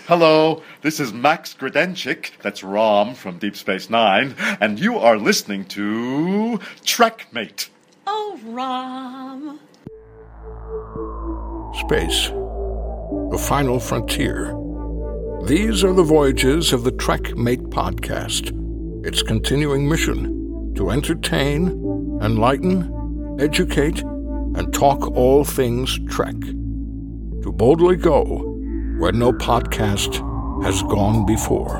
Hello, this is Max Gredenchik, that's Rom from Deep Space Nine, and you are listening to Trekmate. Oh, Rom. Space, the final frontier. These are the voyages of the Trekmate podcast. Its continuing mission to entertain, enlighten, educate, and talk all things Trek. To boldly go where no podcast has gone before.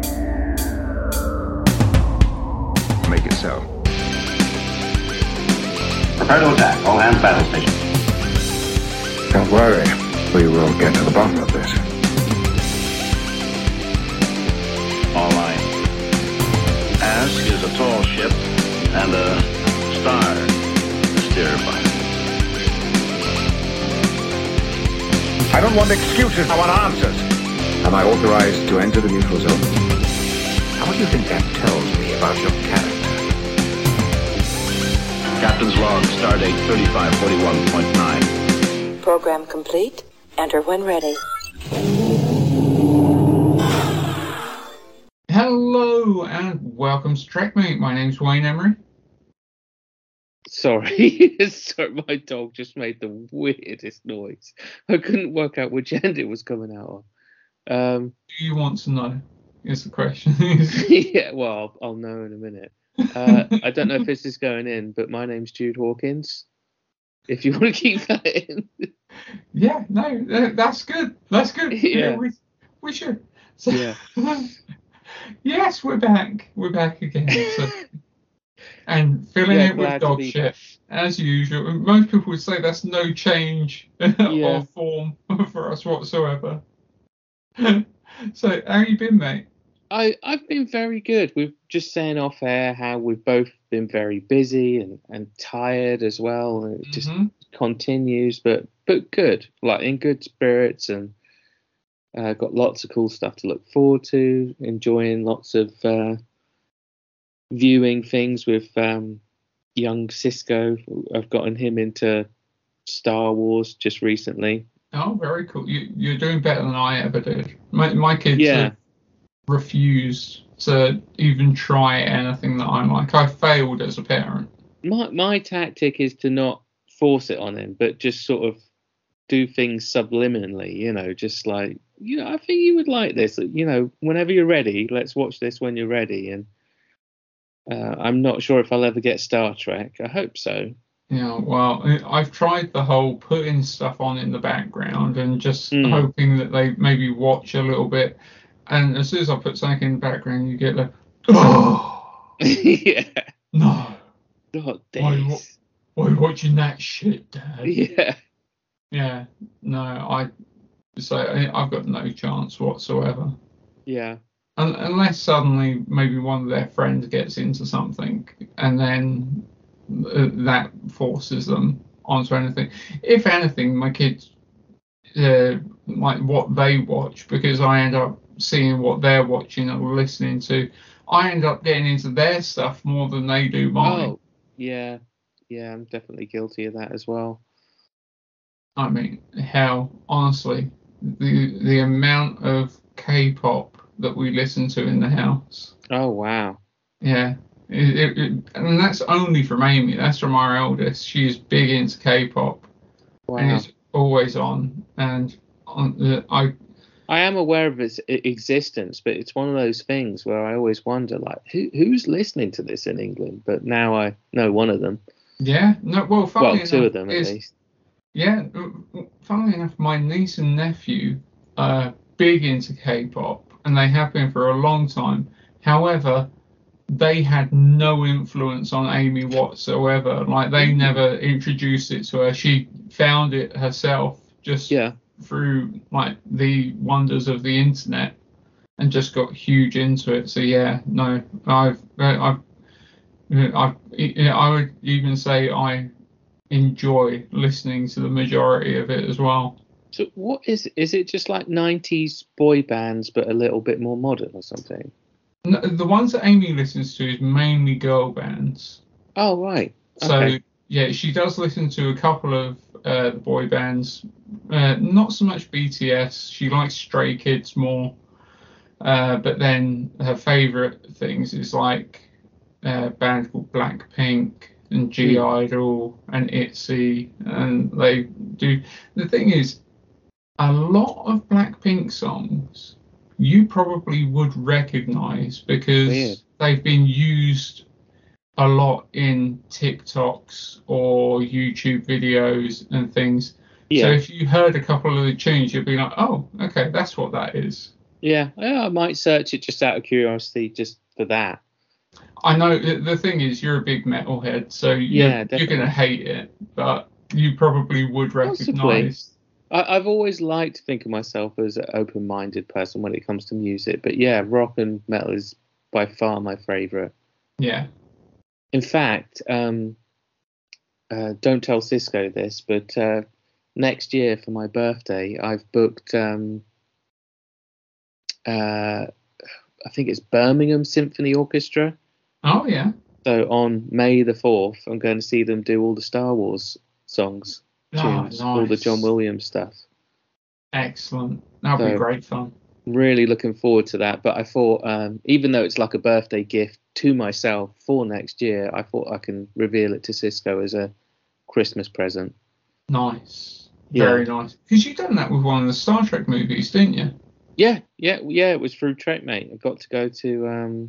Make it so. Prepare to attack. All hands battle station. Don't worry. We will get to the bottom of this. All right. Ask is a tall ship and a star to steer by. I don't want excuses. I want answers. Am I authorized to enter the neutral zone? How do you think that tells me about your character? Captain's log, stardate 3541.9. Program complete. Enter when ready. Hello and welcome to Trekmate. My name's Wayne Emery. Sorry, my dog just made the weirdest noise. I couldn't work out which end it was coming out of. Do you want to know? Is the question. Yeah, well, I'll know in a minute. I don't know if this is going in, but my name's Jude Hawkins. If you want to keep that in. Yeah, no, that's good. That's good. Yeah. We should. So, Yeah. Yes, we're back. We're back again. So, and filling it with dog shit, back. as usual. Most people would say that's no change Yeah. of form for us whatsoever. So, how you been, mate? I've been very good. We've just saying off air how we've both been very busy and tired as well. And it just continues, but good. Like in good spirits and got lots of cool stuff to look forward to. Enjoying lots of viewing things with young Cisco. I've gotten him into Star Wars just recently. Oh, very cool. You're doing better than I ever did. My kids have refused to even try anything that I'm like. I failed as a parent. My tactic is to not force it on him, but just sort of do things subliminally, just like, I think you would like this, whenever you're ready, let's watch this when you're ready. And I'm not sure if I'll ever get Star Trek. I hope so. Yeah, well, I've tried the whole putting stuff on in the background and just hoping that they maybe watch a little bit. And as soon as I put something in the background, you get like, oh, Yeah. no. God, Why are you watching that shit, Dad? Yeah. Yeah, no, I've got no chance whatsoever. Yeah. Unless suddenly maybe one of their friends gets into something and then that forces them onto anything. If anything, my kids like what they watch, because I end up seeing what they're watching or listening to. I end up getting into their stuff more than they do mine. Oh, yeah. Yeah, I'm definitely guilty of that as well. I mean, hell, honestly, the amount of K-pop that we listen to in the house. Oh, wow. Yeah. And that's only from Amy. That's from our eldest. She's big into K-pop. Wow. And it's always on. And I am aware of its existence, but it's one of those things where I always wonder, like, who's listening to this in England? But now I know one of them. Yeah. No. Well, two of them at least. Yeah. Funnily enough, my niece and nephew are big into K-pop, and they have been for a long time. However, they had no influence on Amy whatsoever. Like, they never introduced it to her. She found it herself just through like the wonders of the internet and just got huge into it. So yeah, no, I would even say I enjoy listening to the majority of it as well. So what is it just like 90s boy bands but a little bit more modern or something? No, the ones that Amy listens to is mainly girl bands. Oh, right. So okay. Yeah, she does listen to a couple of the boy bands. Not so much BTS. She likes Stray Kids more. But then her favourite things is like a band called Blackpink and G-Idol and ITZY. And they do... The thing is, a lot of Blackpink songs you probably would recognise because they've been used a lot in TikToks or YouTube videos and things. Yeah. So if you heard a couple of the tunes, you'd be like, oh, okay, that's what that is. Yeah, I might search it just out of curiosity, just for that. I know the thing is, you're a big metalhead, so you're going to hate it, but you probably would recognise. I've always liked to think of myself as an open-minded person when it comes to music, but yeah, rock and metal is by far my favourite. Yeah. In fact, don't tell Cisco this, but next year for my birthday, I've booked, I think it's Birmingham Symphony Orchestra. Oh, yeah. So on May the 4th, I'm going to see them do all the Star Wars songs. Tunes, nice. All the John Williams stuff. Excellent. That'll be great fun. Really looking forward to that. But I thought, even though it's like a birthday gift to myself for next year, I thought I can reveal it to Cisco as a Christmas present. Nice. Very nice. Because you've done that with one of the Star Trek movies, didn't you? Yeah. It was through TrekMate. I got to go to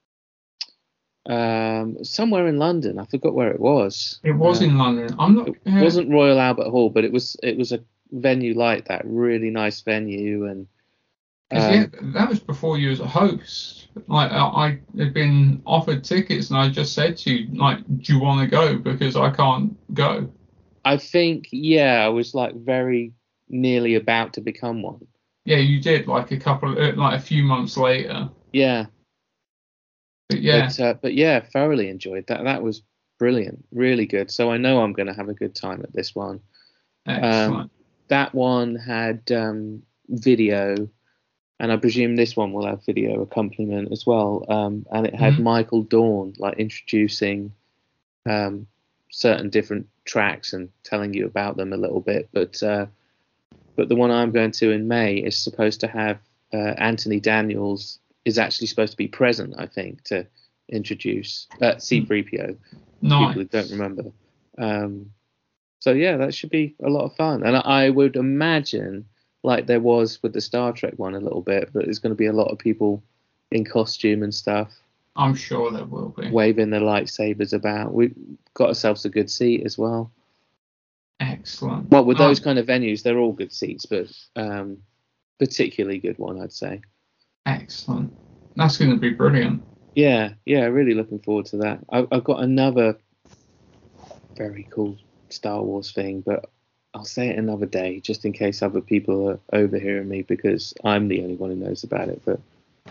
somewhere in London. I forgot where it was. It was in London. I'm not. It wasn't Royal Albert Hall, but it was a venue like that, really nice venue, and that was before you was a host. Like I had been offered tickets, and I just said to you, like, do you want to go? Because I can't go. I think I was like very nearly about to become one. Yeah, you did. Like a few months later. Yeah. But yeah, thoroughly enjoyed that. That was brilliant, really good. So I know I'm going to have a good time at this one. Excellent. That one had video, and I presume this one will have video accompaniment as well. And it had Michael Dorn like introducing certain different tracks and telling you about them a little bit. But the one I'm going to in May is supposed to have Anthony Daniels. Is actually supposed to be present, I think, to introduce C-3PO. Nice. People who don't remember. So yeah, that should be a lot of fun. And I would imagine, like there was with the Star Trek one a little bit, but there's going to be a lot of people in costume and stuff. I'm sure there will be. Waving their lightsabers about. We've got ourselves a good seat as well. Excellent. Well, with those kind of venues, they're all good seats, but particularly good one, I'd say. Excellent. That's going to be brilliant. Yeah, really looking forward to that. I've got another very cool Star Wars thing, but I'll say it another day, just in case other people are overhearing me, because I'm the only one who knows about it. But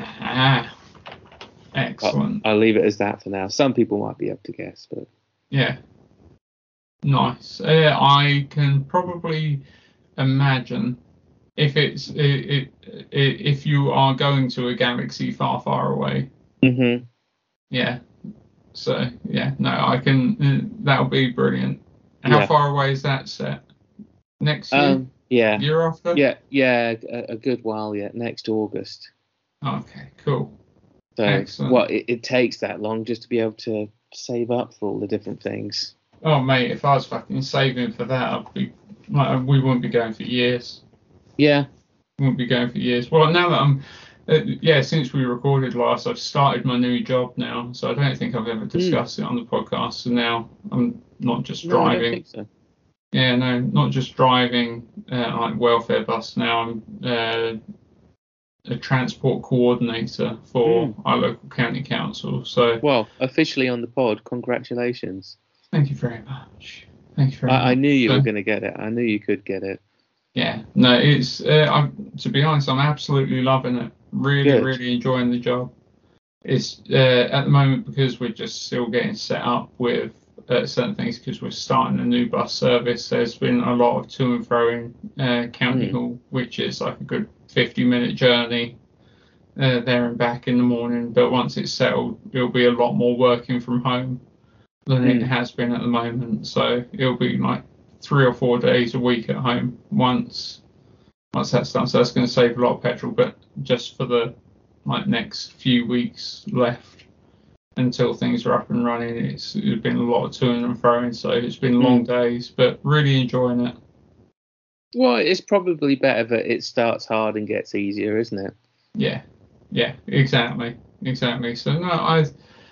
excellent. I'll leave it as that for now. Some people might be able to guess, but yeah, nice. I can probably imagine. If you are going to a galaxy far, far away. Mm-hmm. Yeah. So I can. That'll be brilliant. How far away is that set? Next year? Year after? Yeah. A good while yet. Next August. Okay. Cool. So excellent. It takes that long just to be able to save up for all the different things. Oh mate, if I was fucking saving for that, we wouldn't be going for years. Yeah. Won't be going for years. Well, now that I'm, since we recorded last, I've started my new job now, so I don't think I've ever discussed it on the podcast. So now I'm not just driving. I don't think so. Yeah, no, not just driving like welfare bus. Now I'm a transport coordinator for our local county council. So. Well, officially on the pod, congratulations. Thank you very much. I knew you were going to get it. I knew you could get it. Yeah, no, it's to be honest, I'm absolutely loving it. Really enjoying the job. It's at the moment, because we're just still getting set up with certain things, because we're starting a new bus service. There's been a lot of to and fro in County Hall, which is like a good 50-minute journey there and back in the morning. But once it's settled, it'll be a lot more working from home. than it has been at the moment. So it'll be like 3 or 4 days a week at home once that's done. So that's going to save a lot of petrol, but just for the next few weeks left until things are up and running, it's been a lot of toing and froing. So it's been long days, but really enjoying it. Well, it's probably better that it starts hard and gets easier, isn't it? Yeah, exactly. So no,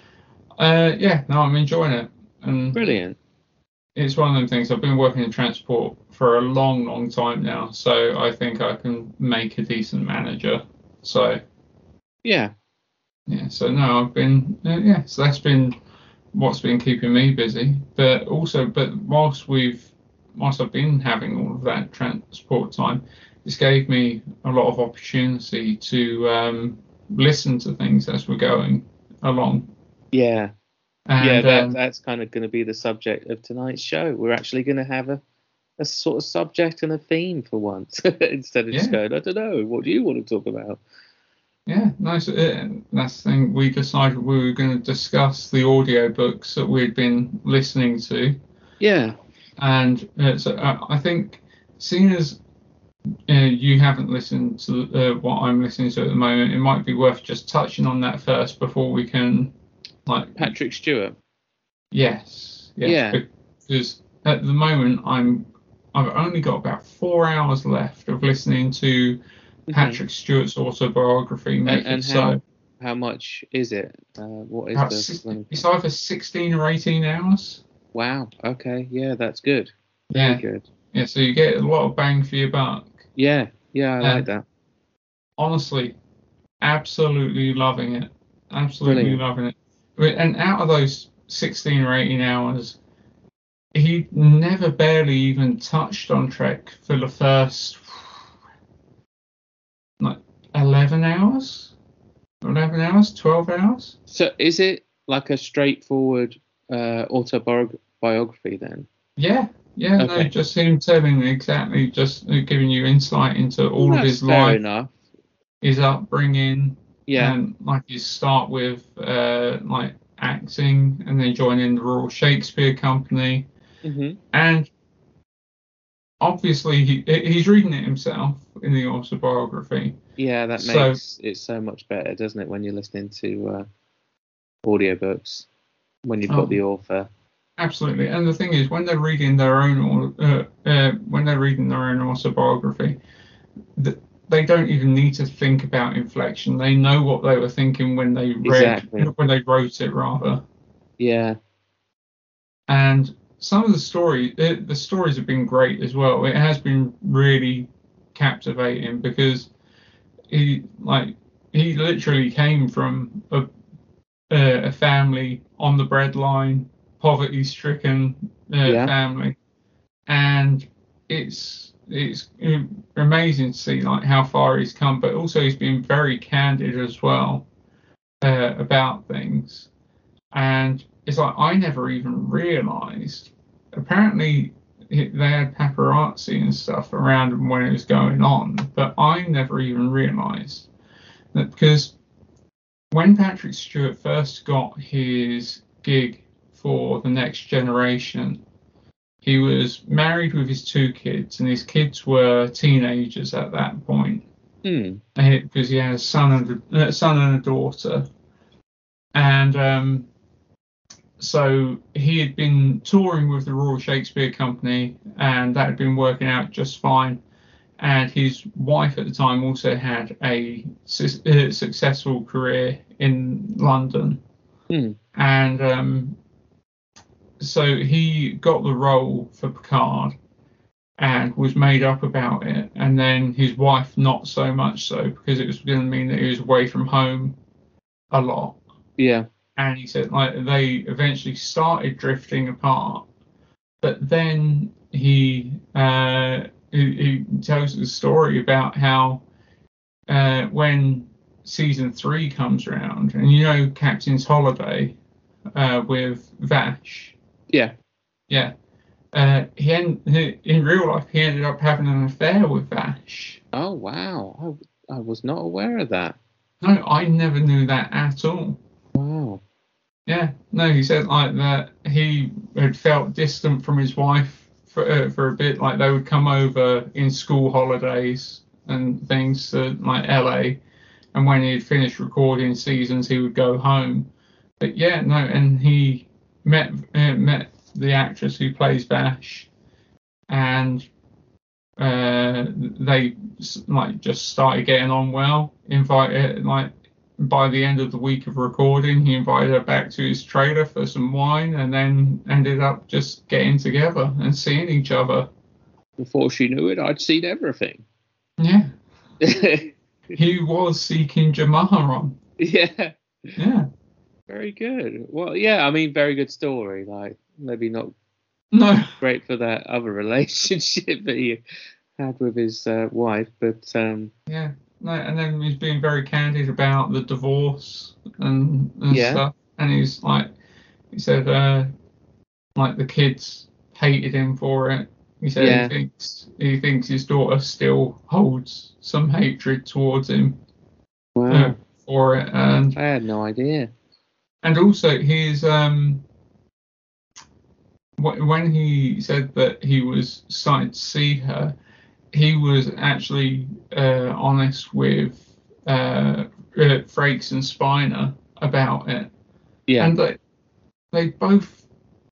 I'm enjoying it. And brilliant. It's one of them things. I've been working in transport for a long time now, so I think I can make a decent manager. So yeah. So no, I've been So that's been what's been keeping me busy. But whilst I've been having all of that transport time, this gave me a lot of opportunity to listen to things as we're going along. Yeah. And, that's kind of going to be the subject of tonight's show. We're actually going to have a sort of subject and a theme for once, instead of just going, I don't know, what do you want to talk about? Yeah, nice. That's the thing. We decided we were going to discuss the audiobooks that we'd been listening to. Yeah. And so I think, seeing as you haven't listened to what I'm listening to at the moment, it might be worth just touching on that first before we can, Patrick Stewart. Yes. Yeah. Because at the moment I've only got about 4 hours left of listening to Patrick Stewart's autobiography. And how much is it? What is it's either 16 or 18 hours. Wow. Okay. Yeah, that's good. Very good. Yeah, so you get a lot of bang for your buck. Yeah, I like that. Honestly, absolutely loving it. Absolutely loving it. And out of those 16 or 18 hours, he never barely even touched on Trek for the first 11 hours? 12 hours? So is it like a straightforward autobiography then? Yeah, okay. No, just him telling exactly, just giving you insight into all of his life, enough. His upbringing, and his start with acting, and then joining the Royal Shakespeare Company, and obviously he's reading it himself in the autobiography. Yeah, that makes it so much better, doesn't it, when you're listening to audiobooks, when you've got the author. Absolutely, and the thing is, when they're reading their own autobiography, they don't even need to think about inflection. They know what they were thinking when they wrote it, rather. Yeah. And some of the stories have been great as well. It has been really captivating because he literally came from a family on the breadline, poverty-stricken family, and it's amazing to see how far he's come. But also he's been very candid as well about things, and it's I never even realised. Apparently they had paparazzi and stuff around him when it was going on, but I never even realised that, because when Patrick Stewart first got his gig for The Next Generation, he was married with his 2 kids, and his kids were teenagers at that point, because he had a son and a daughter, and so he had been touring with the Royal Shakespeare Company, and that had been working out just fine. And his wife at the time also had a successful career in London. And so he got the role for Picard and was made up about it. And then his wife, not so much so, because it was going to mean that he was away from home a lot. Yeah. And he said they eventually started drifting apart. But then he tells the story about how when season 3 comes around, and Captain's Holiday with Vash. Yeah. In real life, he ended up having an affair with Vash. Oh wow! I was not aware of that. No, I never knew that at all. Wow. Yeah, no, he said like that he had felt distant from his wife for a bit. Like they would come over in school holidays and things to like LA, and when he had finished recording seasons, he would go home. But yeah, no, and he met the actress who plays Vash, and they like just started getting on well. Invited like. By the end of the week of recording, he invited her back to his trailer for some wine, and then ended up just getting together and seeing each other. Before she knew it, I'd seen everything. Yeah. He was seeking Jamaharon. Yeah. Yeah. Very good. Well, yeah, I mean, very good story. Like, maybe not great for that other relationship that he had with his wife, but yeah. No, and then he's being very candid about the divorce and stuff. And he's like, he said, like the kids hated him for it. He said he thinks his daughter still holds some hatred towards him for it. And I had no idea. And also his when he said that he was starting to see her, he was actually honest with Frakes and Spiner about it. Yeah. And they both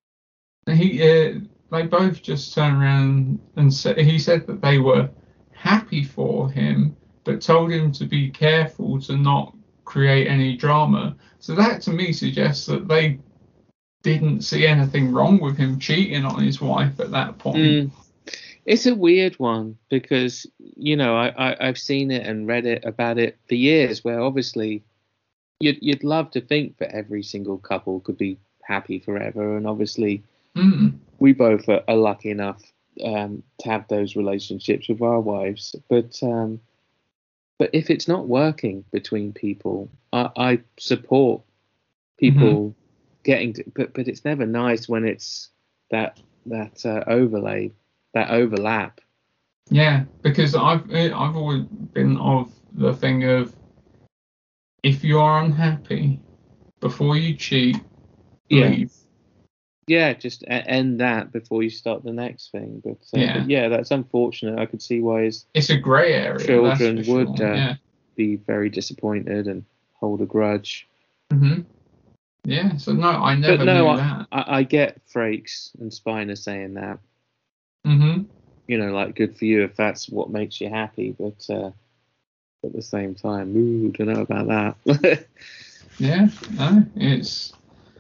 just turned around and he said that they were happy for him, but told him to be careful to not create any drama. So that to me suggests that they didn't see anything wrong with him cheating on his wife at that point. It's a weird one because, you know, I've seen it and read it about it for years, where obviously you'd love to think that every single couple could be happy forever. And obviously we both are lucky enough to have those relationships with our wives. But if it's not working between people, I support people getting to, but it's never nice when it's that overlay. That overlap. Yeah, because I've always been of the thing of, if you are unhappy before you cheat, leave. Yeah, just end that before you start the next thing. But that's unfortunate. I could see why it's a grey area. Children would be very disappointed and hold a grudge. Yeah. So no, I never knew that. I get Frakes and Spiner saying that. You know, like, good for you if that's what makes you happy, but at the same time, don't know about that. Yeah, no, it's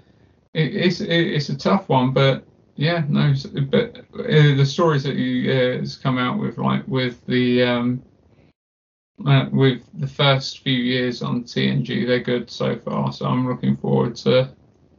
a tough one, but yeah, no, but the stories that he has come out with, like with the first few years on TNG, they're good so far. So I'm looking forward to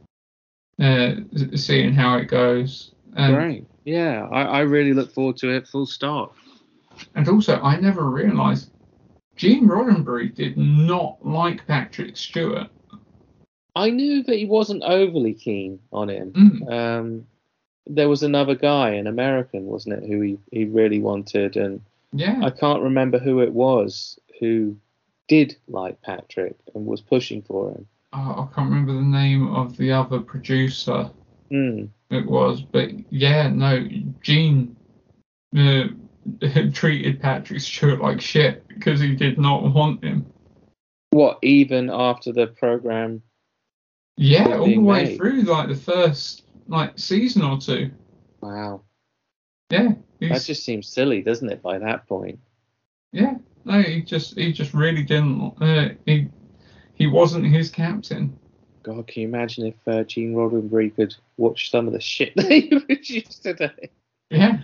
seeing how it goes. Great. Yeah, I really look forward to it, full stop. And also, I never realised Gene Roddenberry did not like Patrick Stewart. I knew that he wasn't overly keen on him. There was another guy, an American, wasn't it, who he really wanted, and I can't remember who it was who did like Patrick and was pushing for him. I can't remember the name of the other producer. It was, but yeah, no, Gene treated Patrick Stewart like shit because he did not want him. What, even after the program? Yeah, all the way through, like the first season or two. Wow. Yeah, that just seems silly, doesn't it? By that point. Yeah, no, he just really didn't. He wasn't his captain. God, can you imagine if Gene Roddenberry could watch some of the shit they produced today? Yeah.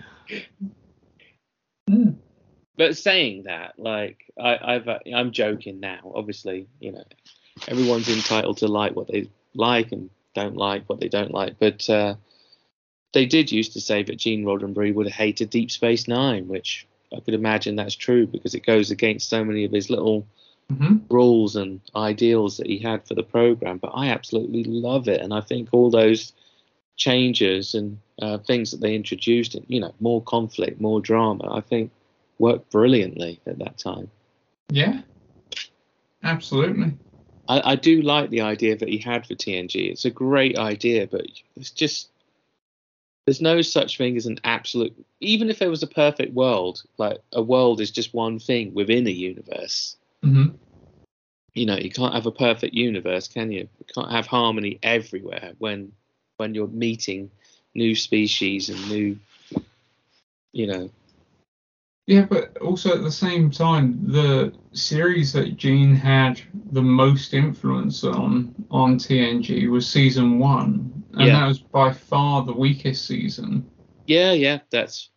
But saying that, like, I'm joking now. Obviously, you know, everyone's entitled to like what they like and don't like what they don't like. But they did used to say that Gene Roddenberry would have hated Deep Space Nine, which I could imagine that's true because it goes against so many of his little rules and ideals that he had for the program. But I absolutely love it, and I think all those changes and things that they introduced, you know, more conflict, more drama, I think worked brilliantly at that time. Yeah, absolutely. I do like the idea that he had for TNG. It's a great idea, but it's just there's no such thing as an absolute. Even if there was a perfect world, like a world is just one thing within a universe. Mm-hmm. You know, you can't have a perfect universe, can you? You can't have harmony everywhere when you're meeting new species and new, you know. Yeah, but also at the same time, the series that Gene had the most influence on TNG was season 1, and that was by far the weakest season. Yeah, that's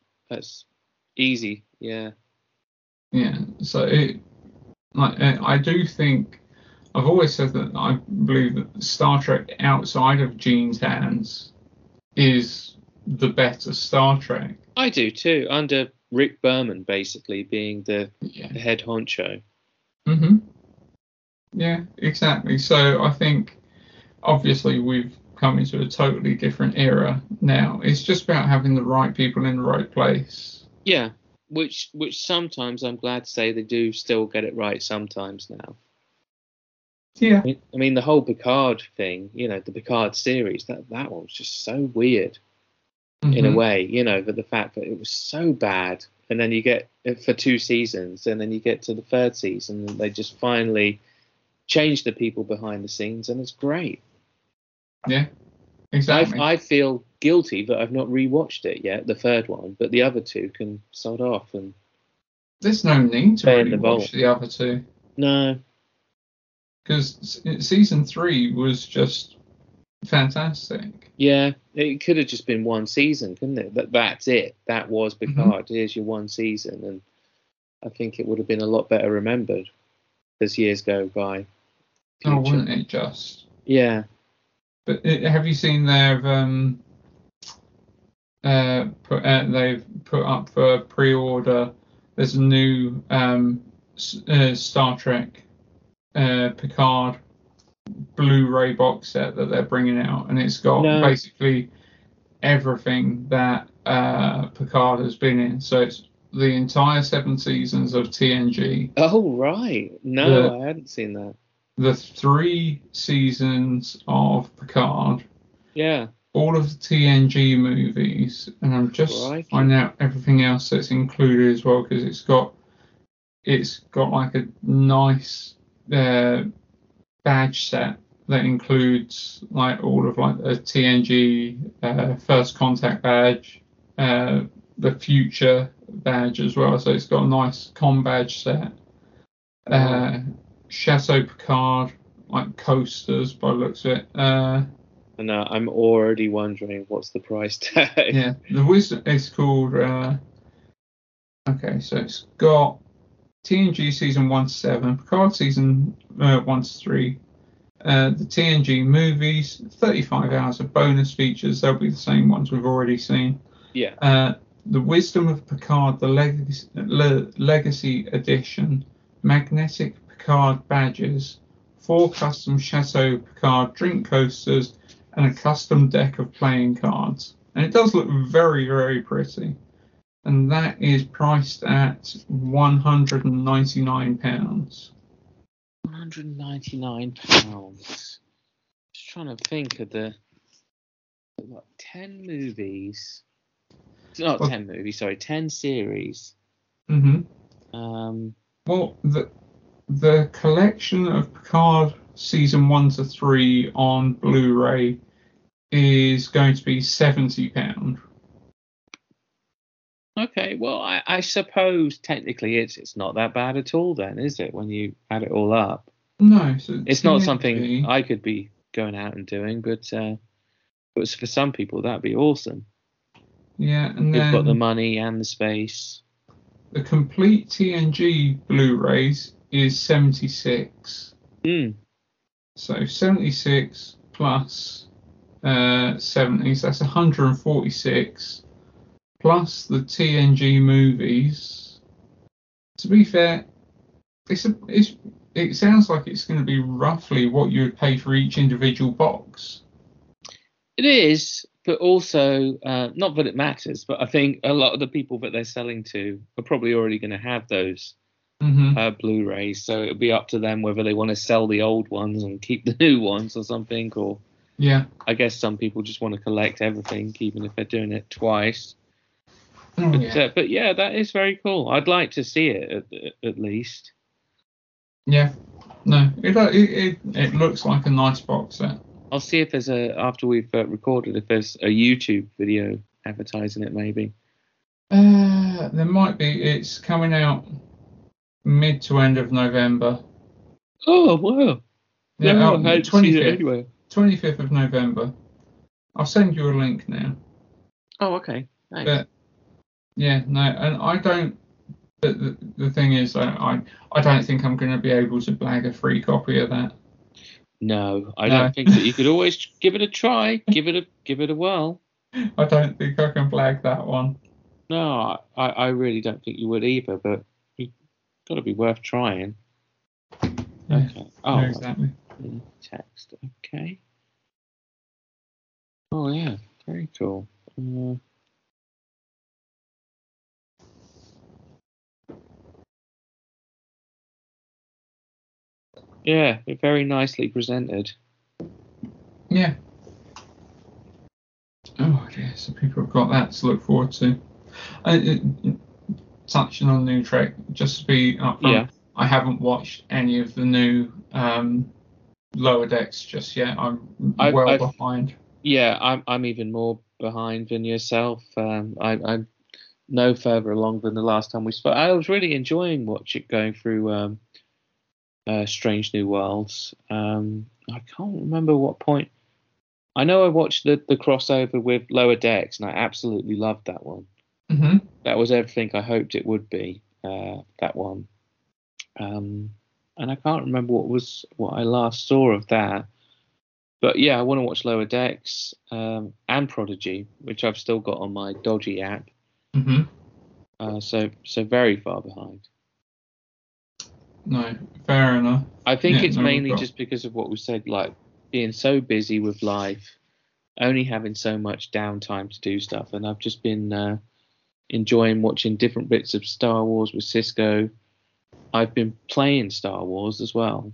easy. Yeah. So I do think I've always said that I believe that Star Trek outside of Gene's hands is the better Star Trek. I do too, under Rick Berman basically being the head honcho. Mm-hmm. Yeah, exactly. So I think obviously we've come into a totally different era now. It's just about having the right people in the right place. Yeah, which sometimes I'm glad to say they do still get it right sometimes now. Yeah. I mean the whole Picard thing, you know, the Picard series, that one was just so weird. In a way, you know, but the fact that it was so bad, and then you get it for 2 seasons, and then you get to the 3rd season, and they just finally change the people behind the scenes, and it's great. Yeah, exactly. I feel guilty that I've not rewatched it yet, the 3rd one, but the other 2 can sod off. And there's no need to really watch the other 2. No, because season 3 was just fantastic. Yeah, it could have just been 1 season, couldn't it? That's it. That was Picard. Here's your 1 season, and I think it would have been a lot better remembered as years go by. Oh, wouldn't it just? Yeah. But have you seen they've put up for pre-order? There's a new Star Trek Picard Blu-ray box set that they're bringing out, and it's got basically everything that Picard has been in. So it's the entire 7 seasons of TNG. Oh right, I hadn't seen that. The 3 seasons of Picard. Yeah. All of the TNG movies, and I'm just finding out everything else that's included as well, because it's got like a nice badge set that includes like all of like the TNG First Contact badge, the Future badge as well. So it's got a nice com badge set. Chateau Picard, like coasters by the looks of it. I know, I'm already wondering what's the price tag. Yeah, the wisdom is called. Okay, so it's got TNG season 1 to 7, Picard season 1 to 3, the TNG movies, 35 hours of bonus features. They'll be the same ones we've already seen. Yeah. The Wisdom of Picard, the Legacy Edition, magnetic Picard badges, 4 custom Chateau Picard drink coasters, and a custom deck of playing cards. And it does look very, very pretty. And that is priced at £199. £199. Just trying to think of the 10 movies. Not 10 movies, sorry, 10 series. Mm-hmm. Well, the collection of Picard season 1 to 3 on Blu-ray is going to be £70. Okay, well, I suppose technically it's not that bad at all then, is it, when you add it all up? No. So it's not something I could be going out and doing, but for some people that'd be awesome. Yeah, and you've got the money and the space. The complete TNG Blu-rays is 76. So 76 plus 70s, that's 146. Plus the TNG movies. To be fair, it sounds like it's going to be roughly what you would pay for each individual box. It is, but also, not that it matters, but I think a lot of the people that they're selling to are probably already going to have those Blu-rays. So it'll be up to them whether they want to sell the old ones and keep the new ones or something. Or I guess some people just want to collect everything, even if they're doing it twice. But yeah, that is very cool. I'd like to see it at least. Yeah. No, it looks like a nice box set. I'll see if there's after we've recorded, if there's a YouTube video advertising it, maybe. There might be. It's coming out mid to end of November. Oh, wow. Yeah, 25th. Anyway. 25th of November. I'll send you a link now. Oh, okay. Thanks. But, yeah, no, and I don't. The thing is, I don't think I'm going to be able to blag a free copy of that. No, I don't think that. You could always give it a try. give it a whirl. I don't think I can blag that one. No, I really don't think you would either. But you've got to be worth trying. Yeah, okay. Oh, yeah, exactly. Text. Okay. Oh yeah, very cool. Yeah, very nicely presented. Yeah. Oh, yeah, so people have got that to look forward to. Touching on New Trek, just to be upfront, I haven't watched any of the new Lower Decks just yet. I'm behind. Yeah, I'm even more behind than yourself. I'm no further along than the last time we spoke. I was really enjoying going through Strange New Worlds. I can't remember what point. I know I watched the crossover with Lower Decks, and I absolutely loved that one. Mm-hmm. That was everything I hoped it would be. That one, and I can't remember what I last saw of that. But yeah, I want to watch Lower Decks and Prodigy, which I've still got on my dodgy app. Mm-hmm. So very far behind. No, fair enough. I think it's mainly just because of what we said, like being so busy with life, only having so much downtime to do stuff. And I've just been enjoying watching different bits of Star Wars with Cisco. I've been playing Star Wars as well.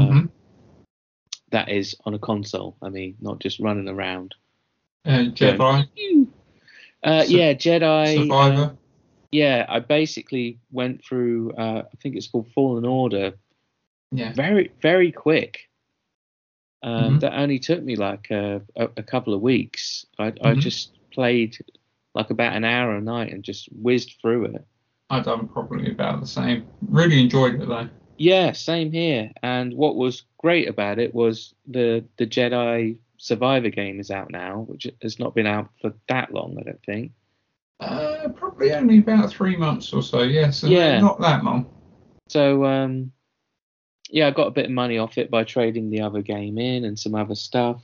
That is on a console. I mean, not just running around. Jedi? Yeah, Jedi. Survivor? Yeah, I basically went through, I think it's called Fallen Order. Yeah. Very, very quick. That only took me like a couple of weeks. I just played like about an hour a night and just whizzed through it. I've done probably about the same. Really enjoyed it though. Yeah, same here. And what was great about it was the Jedi Survivor game is out now, which has not been out for that long, I don't think. Probably only about 3 months or so, yes. Yeah, not that long. So, yeah, I got a bit of money off it by trading the other game in and some other stuff.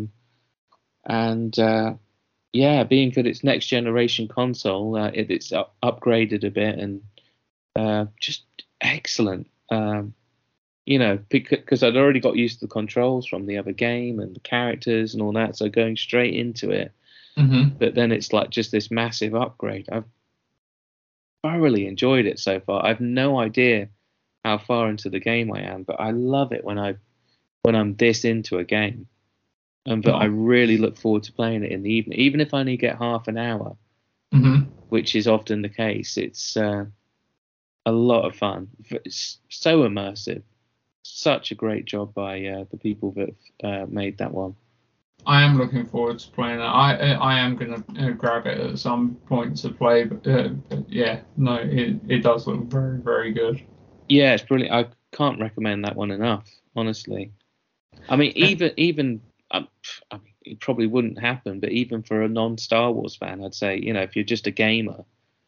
Yeah, being that it's next generation console, it's upgraded a bit and just excellent. Because I'd already got used to the controls from the other game and the characters and all that, so going straight into it. But then it's like just this massive upgrade. I've thoroughly enjoyed it so far. I've no idea how far into the game I am, but I love it when I'm this into a game. But I really look forward to playing it in the evening, even if I only get half an hour, which is often the case. It's a lot of fun. It's so immersive. Such a great job by the people that made that one. I am looking forward to playing that. I am going to grab it at some point to play. But yeah, no, it does look very, very good. Yeah, it's brilliant. I can't recommend that one enough, honestly. I mean, even I mean, it probably wouldn't happen, but even for a non-Star Wars fan, I'd say, if you're just a gamer,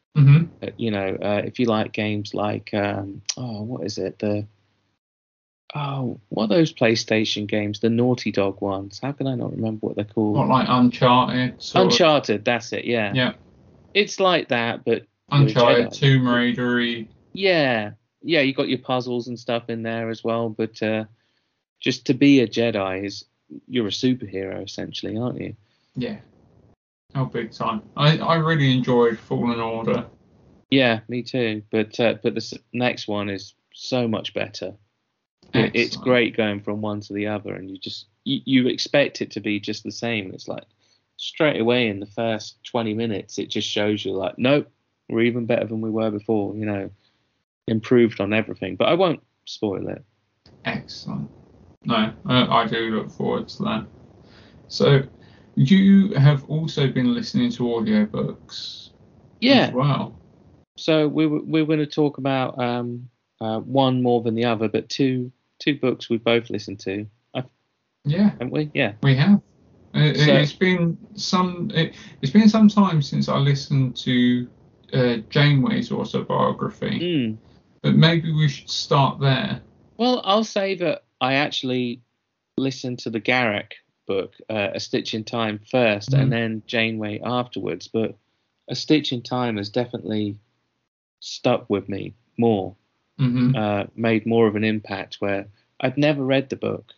if you like games like, what is it? What are those PlayStation games? The Naughty Dog ones. How can I not remember what they're called? Not like Uncharted. Uncharted, that's it, yeah. Yeah. It's like that, but... Uncharted, Tomb Raider-y. Yeah. Yeah, you got your puzzles and stuff in there as well, but just to be a Jedi you're a superhero, essentially, aren't you? Yeah. Oh, big time. I really enjoyed Fallen Order. Yeah, me too. But the next one is so much better. It's great going from one to the other, and you expect it to be just the same. It's like straight away in the first 20 minutes, it just shows you like, nope, we're even better than we were before. You know, improved on everything. But I won't spoil it. Excellent. No, I do look forward to that. So, you have also been listening to audiobooks as well. So we're going to talk about one more than the other, but two books we both listened to. Haven't we? Yeah, we have. It's been some time since I listened to Janeway's autobiography. But maybe we should start there. Well, I'll say that I actually listened to the Garak book, A Stitch in Time, first, and then Janeway afterwards. But A Stitch in Time has definitely stuck with me more, made more of an impact, where I'd never read the book.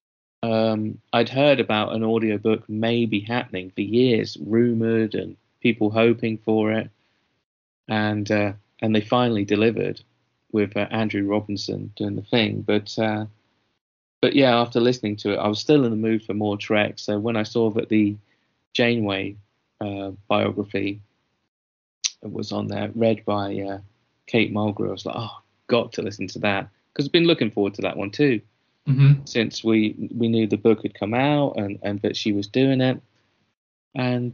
I'd heard about an audiobook maybe happening for years, rumoured and people hoping for it. And they finally delivered with Andrew Robinson doing the thing. But yeah, after listening to it, I was still in the mood for more Trek. So when I saw that the Janeway biography was on there, read by Kate Mulgrew, I was like, oh, got to listen to that, because I've been looking forward to that one too, since we knew the book had come out and that she was doing it. And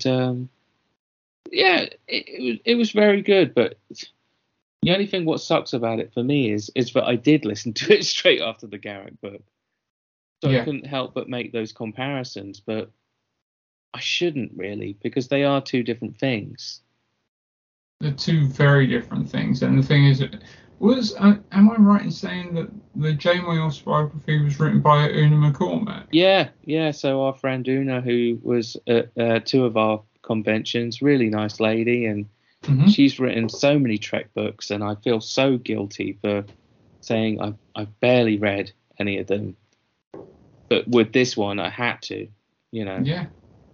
yeah, it was very good. But the only thing what sucks about it for me is that I did listen to it straight after the Garak book, so I couldn't help but make those comparisons. But I shouldn't really, because they are two different things. They're two very different things. And the thing is, am I right in saying that the Janeway autobiography was written by Una McCormack? Yeah. So our friend Una, who was at two of our conventions, really nice lady, and she's written so many Trek books, and I feel so guilty for saying I've barely read any of them. But with this one, I had to, you know. Yeah.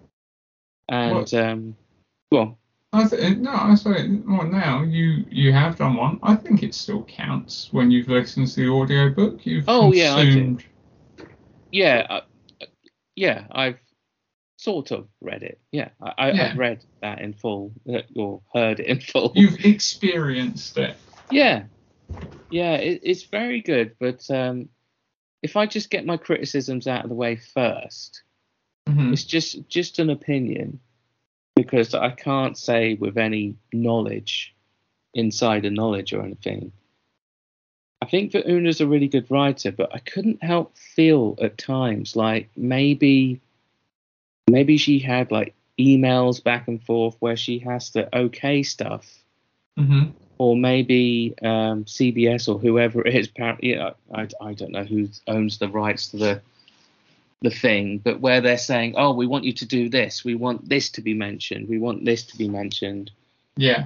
And well. I say now you have done one. I think it still counts when you've listened to the audiobook. You've consumed. Yeah, I've sort of read it. Yeah, I've read that in full, or heard it in full. You've experienced it. Yeah, it's very good. But if I just get my criticisms out of the way first, it's just an opinion. Because I can't say with any knowledge, insider knowledge or anything. I think that Una's a really good writer, but I couldn't help feel at times like maybe she had like emails back and forth where she has to okay stuff, or maybe CBS or whoever it is. Apparently, I don't know who owns the rights to the thing, but where they're saying, oh, we want you to do this, we want this to be mentioned, we want this to be mentioned. Yeah.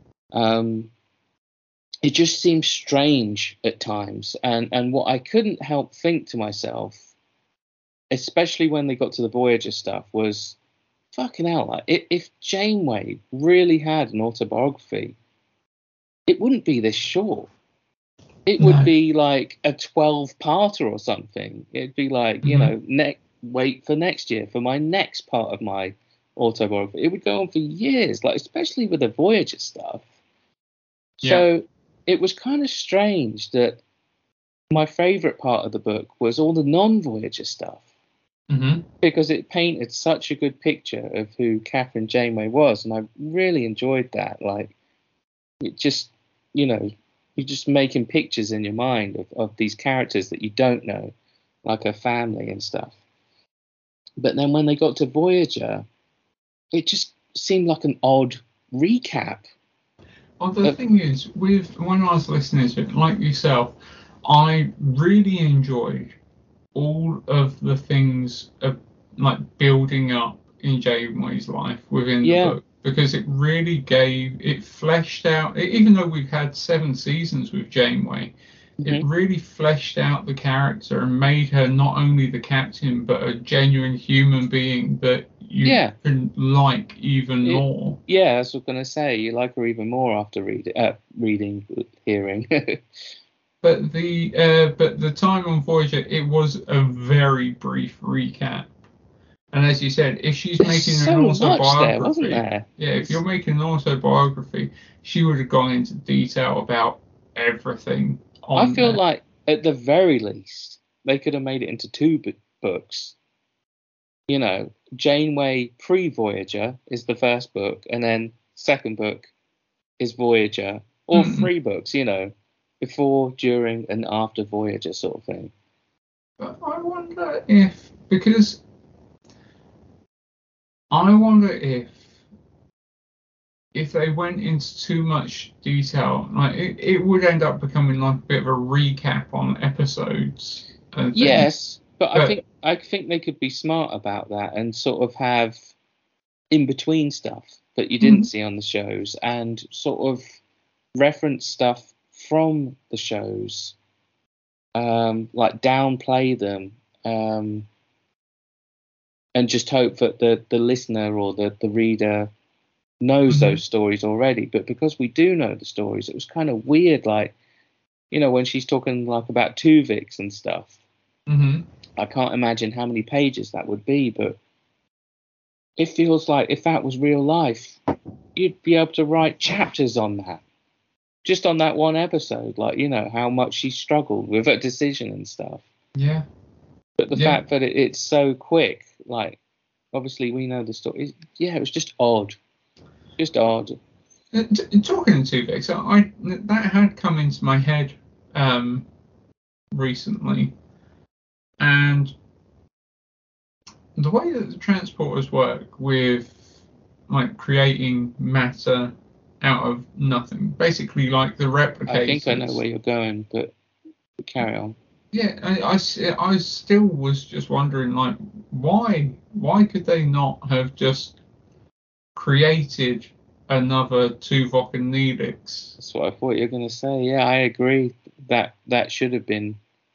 It just seems strange at times, and what I couldn't help think to myself, especially when they got to the Voyager stuff, was fucking hell, like, if Janeway really had an autobiography, it wouldn't be this short. It would be like a 12-parter or something. It'd be like, you know, wait for next year for my next part of my autobiography. It would go on for years, like especially with the Voyager stuff. Yeah. So it was kind of strange that my favorite part of the book was all the non-Voyager stuff, because it painted such a good picture of who Catherine Janeway was, and I really enjoyed that. Like, it just, you know, you're just making pictures in your mind of these characters that you don't know, like her family and stuff. But then when they got to Voyager, it just seemed like an odd recap. Well, the thing is, when I was listening to it, like yourself, I really enjoyed all of the things like building up in Janeway's life within the book. Because it really fleshed out, even though we've had 7 seasons with Janeway, it really fleshed out the character and made her not only the captain, but a genuine human being that Yeah. can like even more. Yeah, that's what I'm gonna say. You like her even more after hearing. But the time on Voyager, it was a very brief recap. And as you said, if she's making so an much autobiography, there, wasn't there? yeah, if you're making an autobiography, she would have gone into detail about everything. I feel like at the very least they could have made it into two books. You know, Janeway pre-Voyager is the first book, and then second book is Voyager, or 3 books. You know, before, during, and after Voyager, sort of thing. But I wonder if they went into too much detail, like it would end up becoming like a bit of a recap on episodes. Yes, but I think they could be smart about that and sort of have in between stuff that you didn't see on the shows, and sort of reference stuff from the shows, like downplay them, and just hope that the listener or the reader knows those stories already. But because we do know the stories, it was kind of weird, like, you know, when she's talking like about Tuvix and stuff. I can't imagine how many pages that would be, but it feels like if that was real life, you'd be able to write chapters on that, just on that one episode, like, you know, how much she struggled with her decision and stuff. Yeah. But the fact that it's so quick, like, obviously we know the story. Yeah, it was just odd. Just odd. Talking to Tuvix, that had come into my head recently, and the way that the transporters work with like creating matter out of nothing, basically like the replicators. I think I know where you're going, but carry on. Yeah, I still was just wondering, like, why could they not have just created another Tuvok and Neelix? That's what I thought you were going to say. Yeah, I agree. That should have been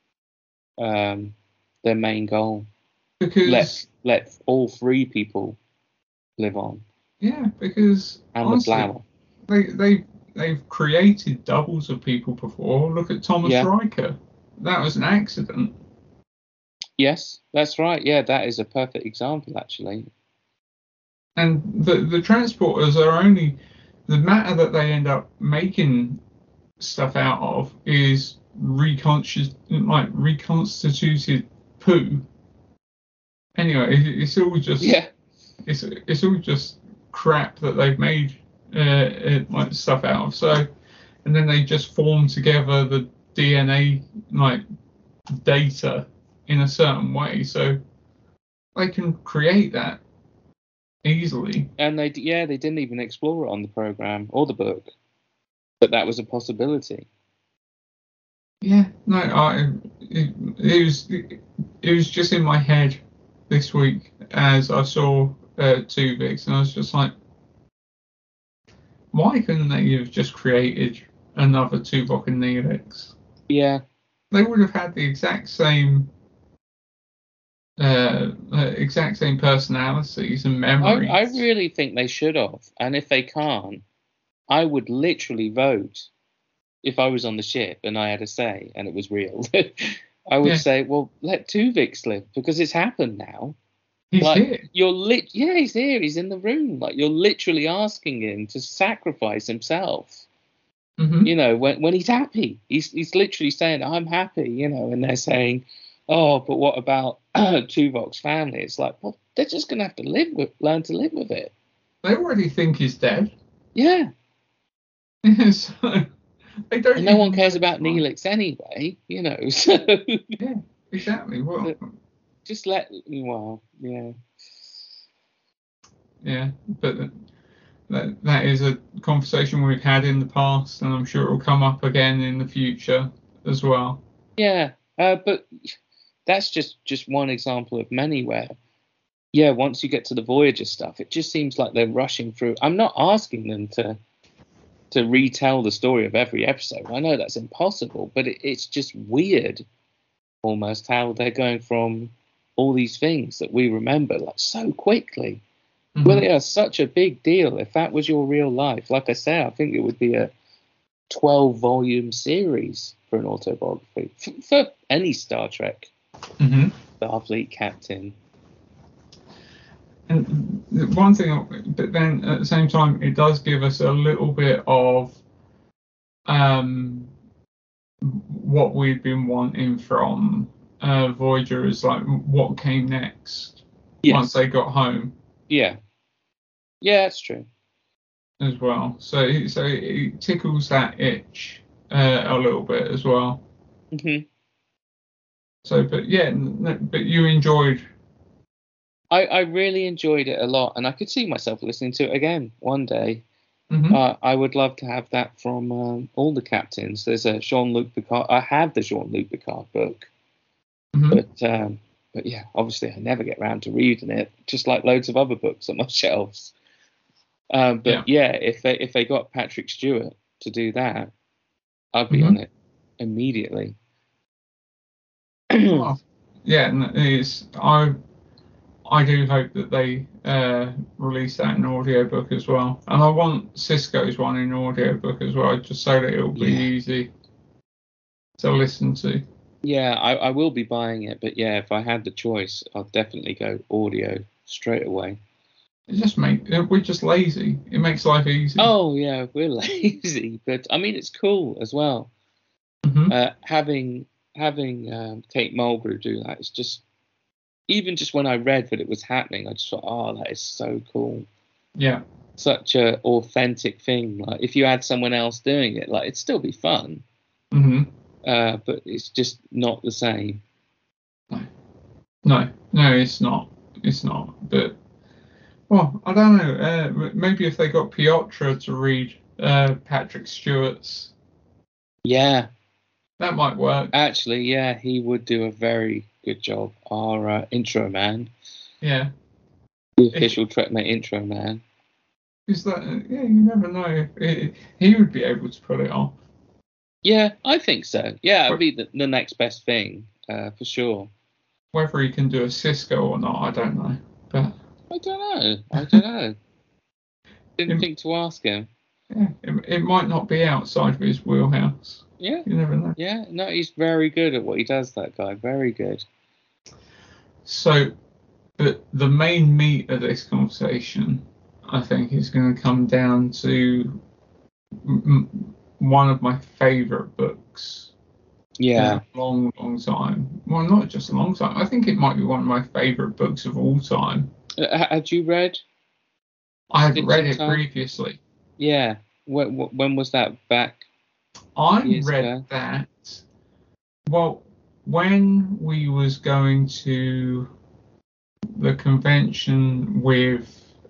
their main goal. Because let all 3 people live on. Yeah, because and honestly, the Flower. They've created doubles of people before. Look at Thomas Riker. That was an accident. Yes, that's right. Yeah, that is a perfect example, actually. And the transporters are only the matter that they end up making stuff out of is reconstituted poo. Anyway, it's all just it's all just crap that they've made like stuff out of. So, and then they just form together the DNA like data in a certain way, so they can create that easily. And they didn't even explore it on the program or the book, but that was a possibility. Yeah, no, it was just in my head this week as I saw Tuvix, and I was just like, why couldn't they have just created another Tuvok and Neelix? Yeah, they would have had the exact same personalities and memories. I really think they should have, and if they can't, I would literally vote. If I was on the ship and I had a say and it was real, I would say, well, let Tuvix live, because it's happened now. He's here. He's here. He's in the room. Like, you're literally asking him to sacrifice himself. Mm-hmm. You know, when he's happy, he's literally saying, "I'm happy." You know, and they're saying, "Oh, but what about Tuvok's family?" It's like, well, they're just gonna have to learn to live with it. They already think he's dead. Yeah. So they don't. And no one cares about Neelix anyway. You know. So yeah, exactly. Well, just yeah. Yeah, but that is a conversation we've had in the past, and I'm sure it will come up again in the future as well. Yeah, but that's just one example of many where, once you get to the Voyager stuff, it just seems like they're rushing through. I'm not asking them to retell the story of every episode. I know that's impossible, but it's just weird almost how they're going from all these things that we remember like so quickly. Well, yeah, such a big deal. If that was your real life, like I say, I think it would be a 12-volume series for an autobiography for any Star Trek Starfleet captain. And one thing, but then at the same time, it does give us a little bit of what we've been wanting from Voyager, is like what came next once they got home. Yeah, that's true as well. So it tickles that itch a little bit as well. So, but you enjoyed. I really enjoyed it a lot, and I could see myself listening to it again one day. I would love to have that from all the captains. There's a Jean-Luc Picard. I have the Jean-Luc Picard book, but yeah, obviously I never get around to reading it, just like loads of other books on my shelves. If they got Patrick Stewart to do that, I'd be on it immediately. I do hope that they release that in audiobook as well. And I want Cisco's one in audiobook as well, just so that it'll be easy to listen to. Yeah, I will be buying it, but yeah, if I had the choice, I'd definitely go audio straight away. We're just lazy. It makes life easy. Oh, yeah, we're lazy, but I mean, it's cool as well. Having Kate Mulgrew do that, it's just, even just when I read that it was happening, I just thought, oh, that is so cool. Yeah. Such a authentic thing. Like, if you had someone else doing it, like, it'd still be fun. But it's just not the same. No, it's not. It's not. But, well, I don't know. Maybe if they got Piotr to read Patrick Stewart's. Yeah. That might work. Actually, yeah, he would do a very good job. Our intro man. Yeah. The official TrekMate intro man. Is that? Yeah, you never know. He would be able to pull it off. Yeah, I think so. Yeah, it'd be the next best thing, for sure. Whether he can do a Cisco or not, I don't know. But I don't know. Didn't think to ask him. Yeah, it might not be outside of his wheelhouse. Yeah. You never know. Yeah, no, he's very good at what he does, that guy. Very good. So, but the main meat of this conversation, I think, is going to come down to one of my favourite books. Yeah. In a long, long time. Well, not just a long time. I think it might be one of my favourite books of all time. Had you read? I had read it previously. Yeah. When was that back? I read that. Well, when we was going to the convention with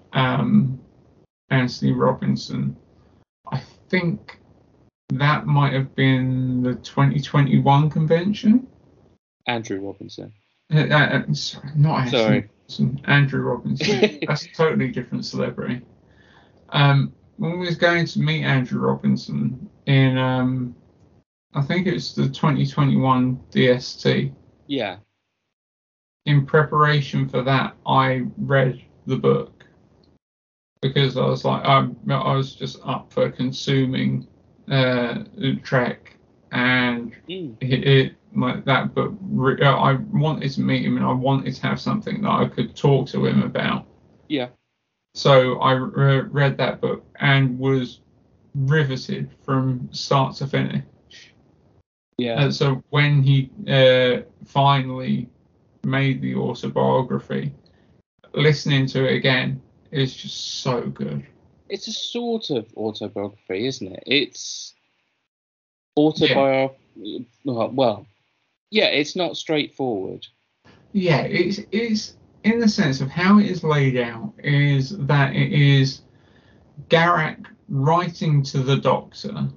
Anthony Robinson, I think that might have been the 2021 convention. Andrew Robinson. Sorry, not Anthony Robinson. Andrew Robinson. That's a totally different celebrity. When we was going to meet Andrew Robinson in, I think it was the 2021 DST. Yeah. In preparation for that, I read the book because I was like, I was just up for consuming Trek, and that book. I wanted to meet him, and I wanted to have something that I could talk to him about. Yeah. So I read that book and was riveted from start to finish. Yeah. And so when he finally made the autobiography, listening to it again is just so good. It's a sort of autobiography, isn't it? It's autobiography. Yeah. Well, yeah, it's not straightforward. Yeah, it's in the sense of how it is laid out is that it is Garak writing to the Doctor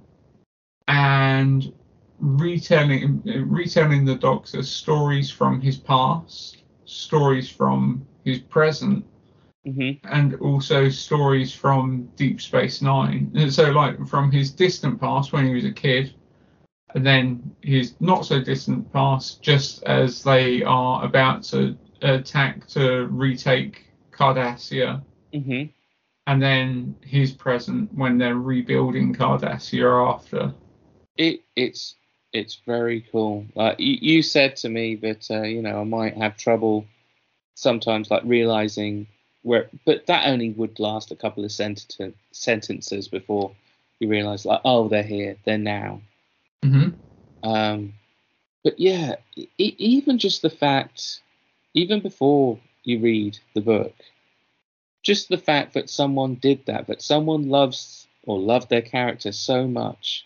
and retelling the Doctor stories from his past, stories from his present, and also stories from Deep Space Nine. And so, like, from his distant past when he was a kid, and then his not so distant past, just as they are about to attack to retake Cardassia hmm and then he's present when they're rebuilding Cardassia after. It's very cool. Like you said to me that I might have trouble sometimes like realizing where, but that only would last a couple of sentences before you realize like, oh, they're here, they're now. Mm-hmm. But yeah, even just the fact, even before you read the book, just the fact that someone did that someone loved their character so much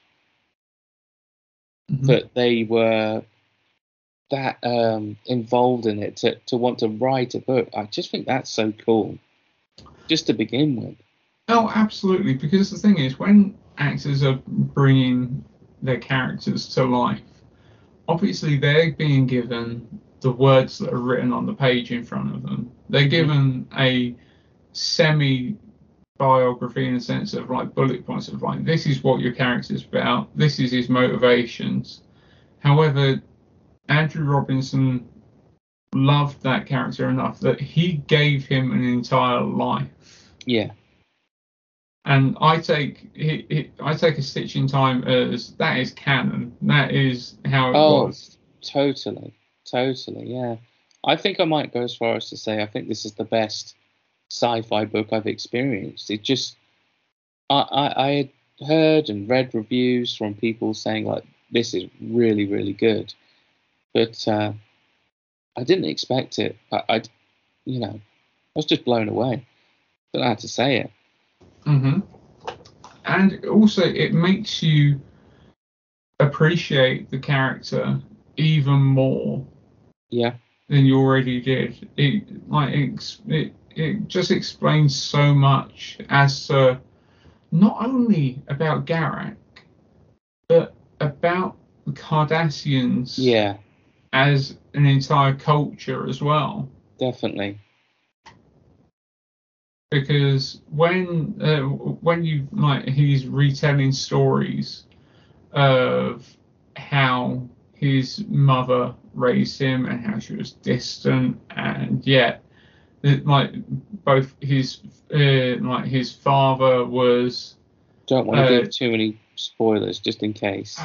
that they were that involved in it to want to write a book. I just think that's so cool, just to begin with. Oh, absolutely. Because the thing is, when actors are bringing their characters to life, obviously they're being given the words that are written on the page in front of them. They're given a semi-biography in the sense of like bullet points of like, this is what your character's about, this is his motivations. However, Andrew Robinson loved that character enough that he gave him an entire life. Yeah. And I take A Stitch in Time as that is canon. That is how it was. Totally, yeah. I think I might go as far as to say I think this is the best sci-fi book I've experienced. It just, I had heard and read reviews from people saying like, this is really, really good. But I didn't expect it. I was just blown away. Don't know how to say it. Mm-hmm. And also, it makes you appreciate the character even more. Yeah. Than you already did. It just explains so much as to not only about Garak, but about the Cardassians. Yeah. As an entire culture as well. Definitely. Because when you like he's retelling stories of how his mother raised him and how she was distant, and yet like both his father was. Don't want to give too many spoilers, just in case.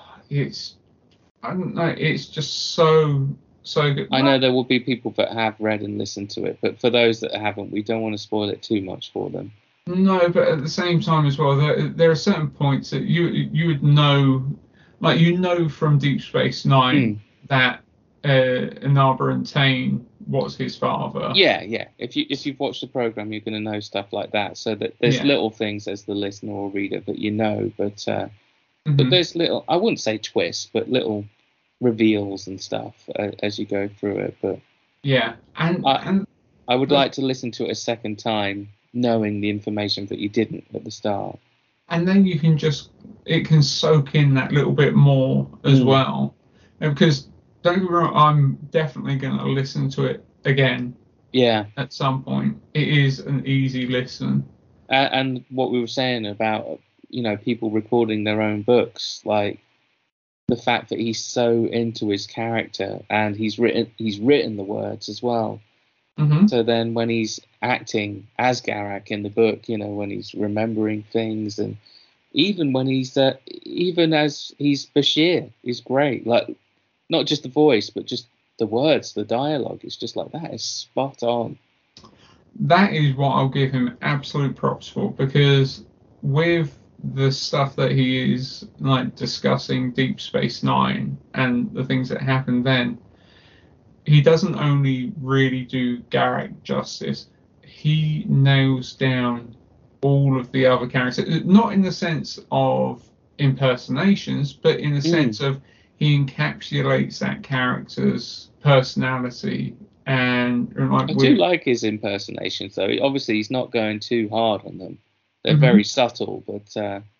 I don't know. It's just so good. I know there will be people that have read and listened to it, but for those that haven't, we don't want to spoil it too much for them. No, but at the same time as well, there are certain points that you would know, like from Deep Space Nine that Inaba and Tain was his father. Yeah. If you've watched the program, you're going to know stuff like that. So that there's little things as the listener or reader that you know, but. But there's little, I wouldn't say twists, but little reveals and stuff as you go through it. But yeah, and I would like to listen to it a second time, knowing the information that you didn't at the start. And then it can soak in that little bit more as well. Because don't get me wrong, I'm definitely going to listen to it again. Yeah. At some point, it is an easy listen. And what we were saying about people recording their own books, like the fact that he's so into his character and he's written the words as well. Mm-hmm. So then when he's acting as Garak in the book, when he's remembering things, and even when he's even as he's Bashir, is great. Like not just the voice, but just the words, the dialogue. It's just like that is spot on. That is what I'll give him absolute props for, because with the stuff that he is like discussing Deep Space Nine and the things that happened then, he doesn't only really do Garak justice, he nails down all of the other characters, not in the sense of impersonations, but in the sense of he encapsulates that character's personality. And like I do like his impersonations, though. Obviously he's not going too hard on them. They're very subtle, but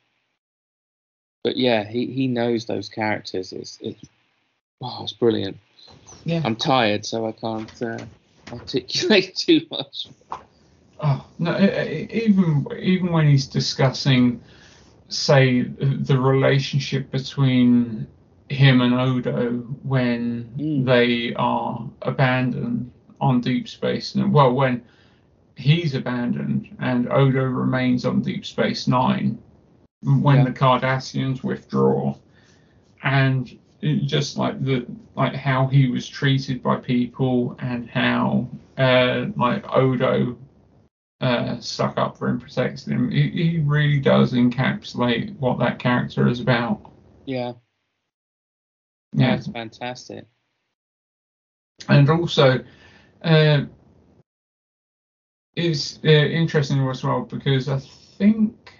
yeah, he knows those characters. It's brilliant. Yeah. I'm tired, so I can't articulate too much. Oh no! Even when he's discussing, say, the relationship between him and Odo when they are abandoned on Deep Space, and when he's abandoned and Odo remains on Deep Space Nine when the Cardassians withdraw, and just like how he was treated by people and how like Odo stuck up for him, protected him. He really does encapsulate what that character is about. Yeah. Yeah, it's fantastic. And also, it's interesting as well because I think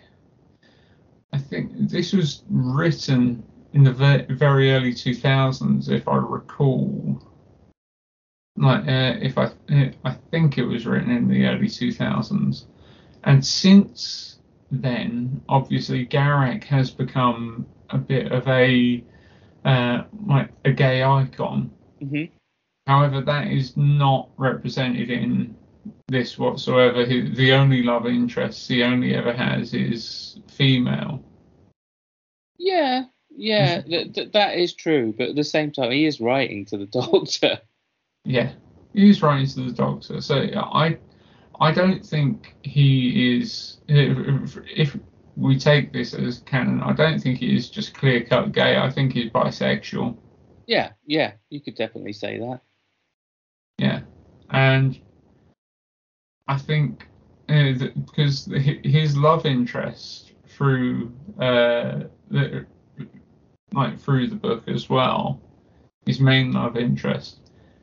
this was written in the very early 2000s, if I recall. Like, I think it was written in the early 2000s, and since then, obviously, Garak has become a bit of a like a gay icon. Mm-hmm. However, that is not represented in this whatsoever. The only love interest he only ever has is female. Yeah, that is true. But at the same time, he is writing to the Doctor. Yeah, he is writing to the Doctor. So I don't think he is. If we take this as canon, I don't think he is just clear-cut gay. I think he's bisexual. Yeah, you could definitely say that. Yeah, and I think because his love interest through through the book as well, his main love interest,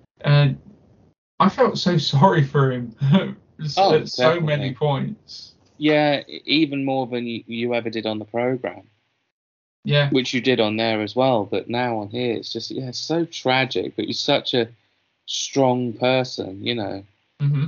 I felt so sorry for him at so many points. Yeah, even more than you ever did on the program. Yeah, which you did on there as well, but now on here it's just it's so tragic. But he's such a strong person, you know. Mm-hmm.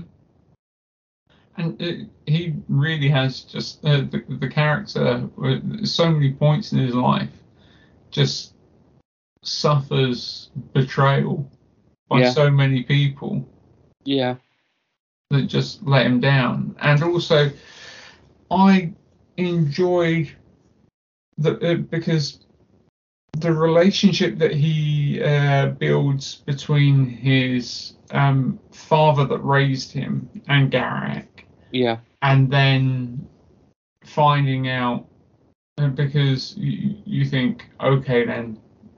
And he really has just the character. So many points in his life, just suffers betrayal by so many people. Yeah, that just let him down. And also, I enjoyed because the relationship that he builds between his father that raised him and Garak. Yeah. And then finding out, because you think, okay, then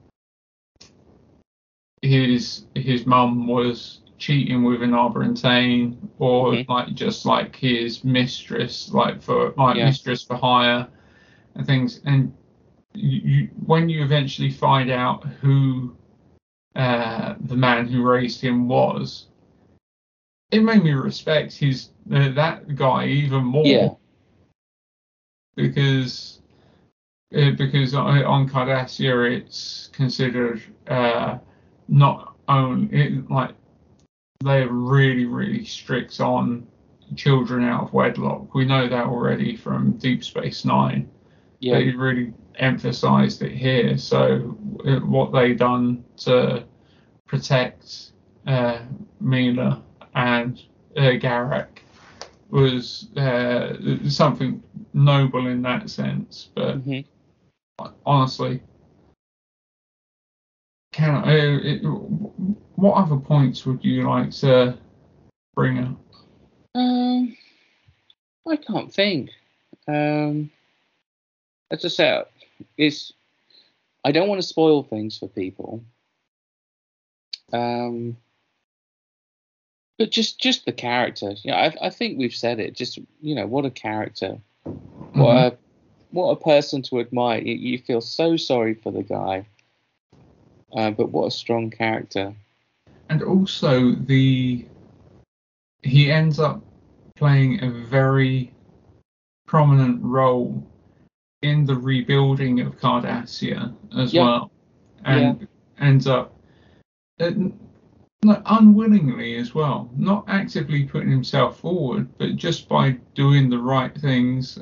his mum was cheating with an Arbor-Tain, or just like his mistress, mistress for hire and things. And when you eventually find out who the man who raised him was, it made me respect that guy even more. Yeah. Because on Cardassia it's considered not only they're really, really strict on children out of wedlock. We know that already from Deep Space Nine. Yeah. They really emphasised it here. So what they done to protect Mila and Garak was something noble in that sense. But honestly, what other points would you like to bring up? I can't think. As I said, I don't want to spoil things for people. But just the character. I think we've said it. Just what a character. What a person to admire. You feel so sorry for the guy. But what a strong character. And also he ends up playing a very prominent role in the rebuilding of Cardassia as well. And ends up unwillingly as well, not actively putting himself forward, but just by doing the right things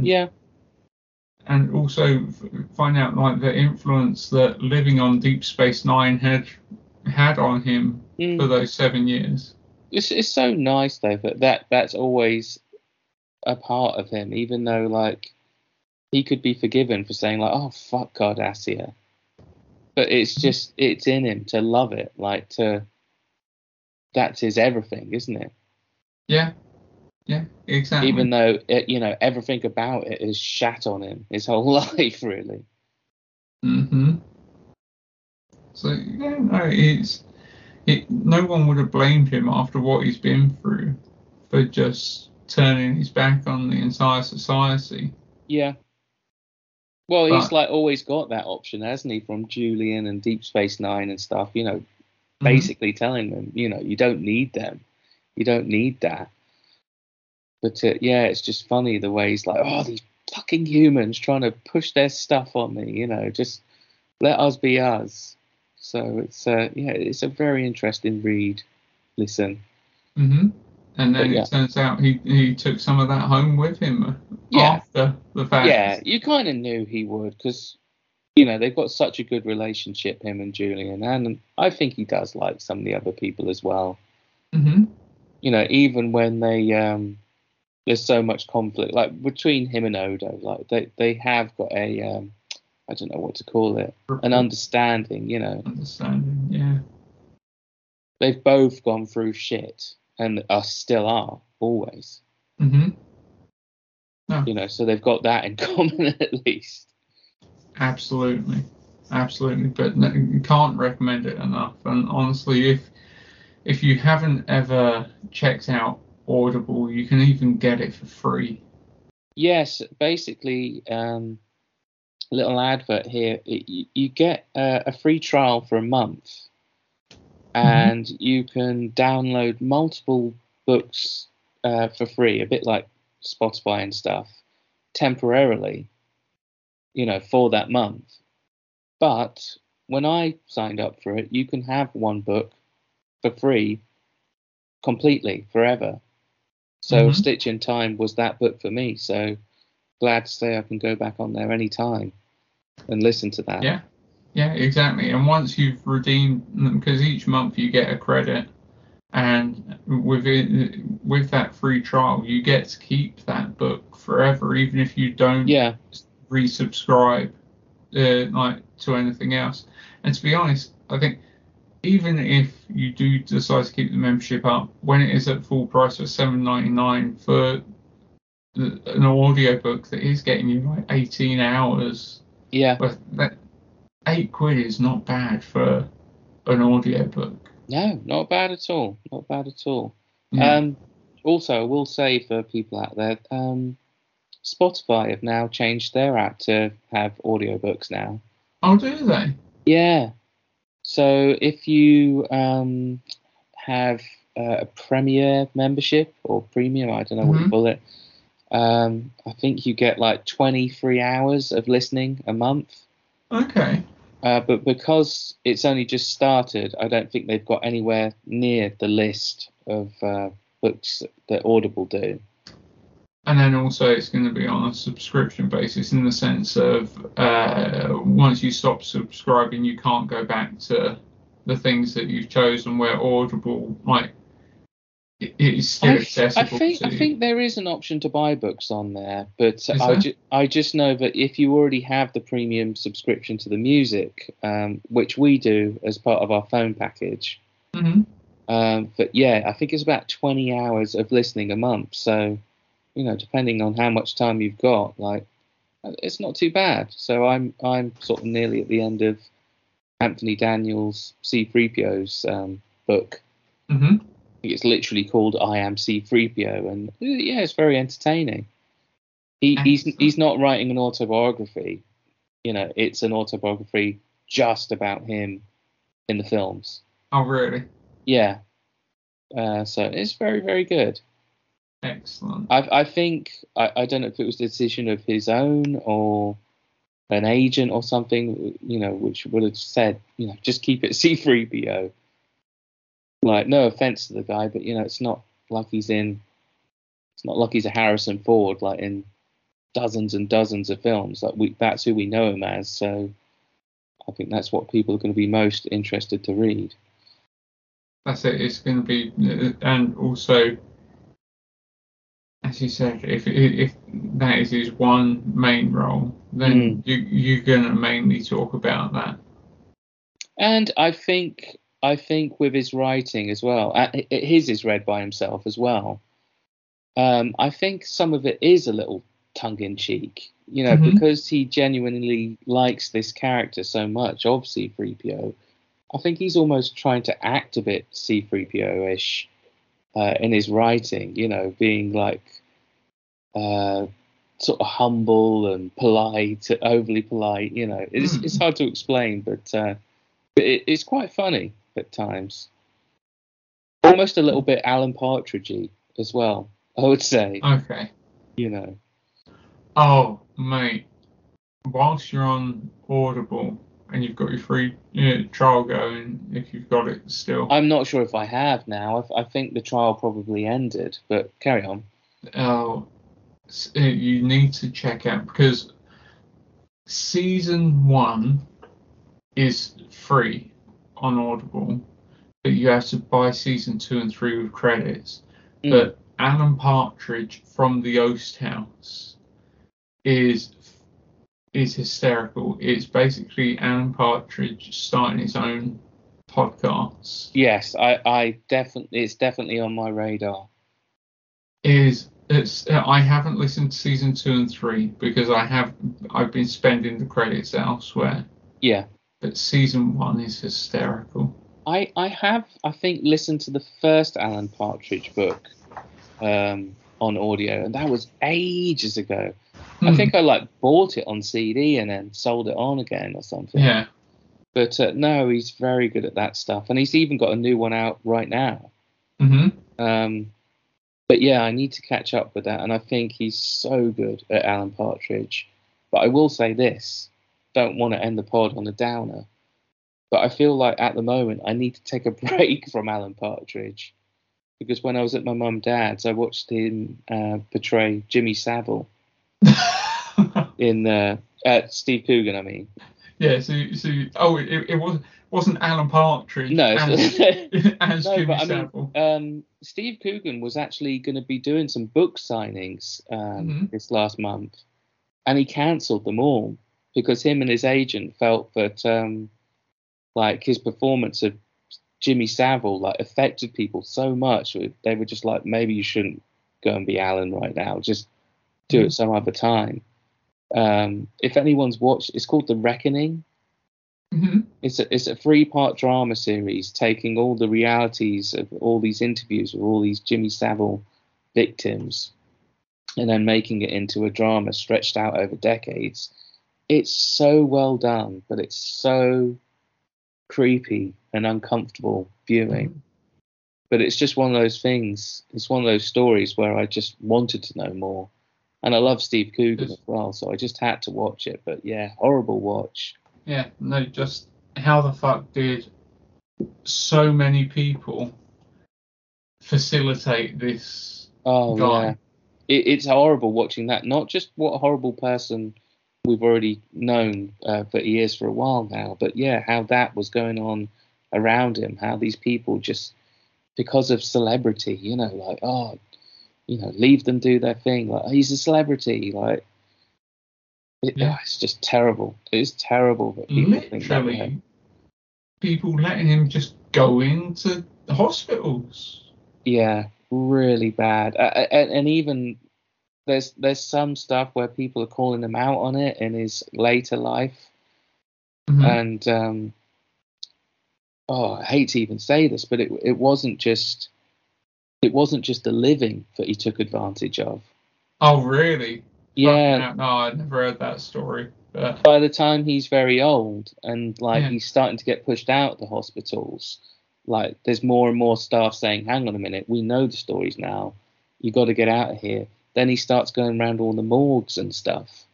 and also find out the influence that living on Deep Space Nine had on him for those 7 years. It's so nice though that's always a part of him, even though he could be forgiven for saying oh fuck Cardassia, but it's in him to love it, that's his everything, isn't it? Yeah, Yeah, exactly. Even though everything about it is shat on him his whole life, really. Mm-hmm. So yeah, no, no one would have blamed him after what he's been through for just turning his back on the entire society. Yeah. Well, he's But always got that option, hasn't he, from Julian and Deep Space Nine and stuff, mhm. basically telling them, you don't need them. You don't need that. But yeah, it's just funny the way he's like, oh, these fucking humans trying to push their stuff on me, just let us be us. So it's a very interesting read. Listen. Mm-hmm. And then But, it turns out he took some of that home with him after the fact. Yeah, you kind of knew he would because, they've got such a good relationship, him and Julian. And I think he does like some of the other people as well. Mm-hmm. Even when there's so much conflict, like between him and Odo, like they have got a, I don't know what to call it, an understanding, Understanding, yeah. They've both gone through shit and still are always. Mm-hmm. No. So they've got that in common at least. Absolutely. But you can't recommend it enough. And honestly, if you haven't ever checked out Audible, you can even get it for free. Yes, basically, little advert here. You get a free trial for a month, and you can download multiple books for free, a bit like Spotify and stuff, temporarily, for that month. But when I signed up for it, you can have one book for free completely forever. So Stitch in Time was that book for me. So glad to say I can go back on there anytime and listen to that. Yeah, exactly. And once you've redeemed them, because each month you get a credit, and with that free trial, you get to keep that book forever, even if you don't resubscribe to anything else. And to be honest, I think even if you do decide to keep the membership up, when it is at full price of $7.99 for an audiobook that is getting you like 18 hours. Yeah. But that £8 is not bad for an audiobook. No, not bad at all. Not bad at all. Yeah. Also, I will say for people out there, Spotify have now changed their app to have audiobooks now. Oh, do they? Yeah. So if you have a Premier membership or Premium, I don't know what you call it, I think you get like 23 hours of listening a month. Okay. But because it's only just started, I don't think they've got anywhere near the list of books that Audible do. And then also it's going to be on a subscription basis in the sense of once you stop subscribing, you can't go back to the things that you've chosen, where Audible, it is still accessible to you. I think there is an option to buy books on there, but I just know that if you already have the premium subscription to the music, which we do as part of our phone package, but yeah, I think it's about 20 hours of listening a month, so depending on how much time you've got, it's not too bad. So I'm sort of nearly at the end of Anthony Daniels C-3PO's book. It's literally called I Am C-3PO, and yeah, it's very entertaining. He's not writing an autobiography, it's an autobiography just about him in the films. Oh, really? Yeah. So it's very, very good. Excellent. I think, I don't know if it was a decision of his own or an agent or something, which would have said, just keep it C-3PO. No offense to the guy, but it's not like he's a Harrison Ford, in dozens and dozens of films. That's who we know him as. So I think that's what people are going to be most interested to read. That's it. It's going to be, and also, as you said, if that is his one main role, then you're going to mainly talk about that. And I think with his writing as well, his is read by himself as well. I think some of it is a little tongue-in-cheek, Mhm. because he genuinely likes this character so much of C-3PO. I think he's almost trying to act a bit C-3PO-ish in his writing, being like sort of humble and polite, overly polite. It's hard to explain, but it's quite funny at times. Almost a little bit Alan Partridgey as well, I would say. Okay. Oh, mate. Whilst you're on Audible and you've got your free trial going, if you've got it still. I'm not sure if I have now. I think the trial probably ended, but carry on. Oh, you need to check out, because season 1 is free on Audible, but you have to buy season 2 and 3 with credits. But Alan Partridge from the Oast House is hysterical. It's basically Alan Partridge starting his own podcast. Yes, it's definitely on my radar. I haven't listened to season 2 and 3 because I've been spending the credits elsewhere. Yeah. But season 1 is hysterical. I have, I think, listened to the first Alan Partridge book on audio, and that was ages ago. I think I bought it on CD and then sold it on again or something. Yeah. But no, he's very good at that stuff, and he's even got a new one out right now. Mm-hmm. But yeah, I need to catch up with that, and I think he's so good at Alan Partridge. But I will say this, don't want to end the pod on a downer, but I feel like at the moment I need to take a break from Alan Partridge, because when I was at my mum and dad's, I watched him portray Jimmy Savile in Steve Coogan, I mean. Yeah, so it wasn't Alan Partridge. No, as no, Jimmy but I Savile. mean, Steve Coogan was actually going to be doing some book signings this last month, and he cancelled them all because him and his agent felt that his performance of Jimmy Savile affected people so much. They were just like, maybe you shouldn't go and be Alan right now. Just do it some other time. If anyone's watched, it's called The Reckoning. Mm-hmm. It's a 3-part drama series taking all the realities of all these interviews with all these Jimmy Savile victims and then making it into a drama stretched out over decades. It's so well done, but it's so creepy and uncomfortable viewing. Mm-hmm. But it's just one of those things. It's one of those stories where I just wanted to know more. And I love Steve Coogan as well, so I just had to watch it. But yeah, horrible watch. Yeah, no, just how the fuck did so many people facilitate this guy? Yeah. It's horrible watching that. Not just what a horrible person we've already known that he is for a while now, but yeah, how that was going on around him, how these people just, because of celebrity, leave them do their thing. He's a celebrity, it's just terrible. It's terrible that people think that way. People letting him just go into the hospitals. Yeah, really bad. And even there's some stuff where people are calling him out on it in his later life. Mm-hmm. And I hate to even say this, but it wasn't just the living that he took advantage of. Oh, really? Yeah. No, I'd never heard that story. But by the time he's very old and he's starting to get pushed out of the hospitals, there's more and more staff saying, hang on a minute, we know the stories now. You got to get out of here. Then he starts going around all the morgues and stuff.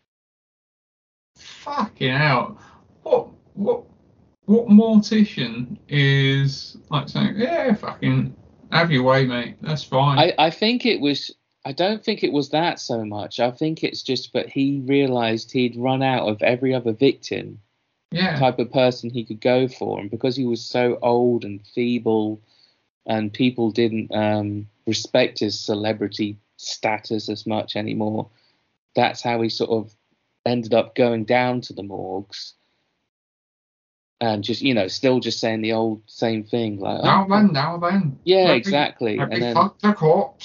Fucking hell. What mortician is saying, yeah, fucking have your way, mate. That's fine. I don't think it was that so much. I think it's just that he realised he'd run out of every other victim type of person he could go for. And because he was so old and feeble and people didn't respect his celebrity status as much anymore, that's how he sort of ended up going down to the morgues. And just, still just saying the old same thing. Now then. Yeah, exactly. And then fuck the corpse.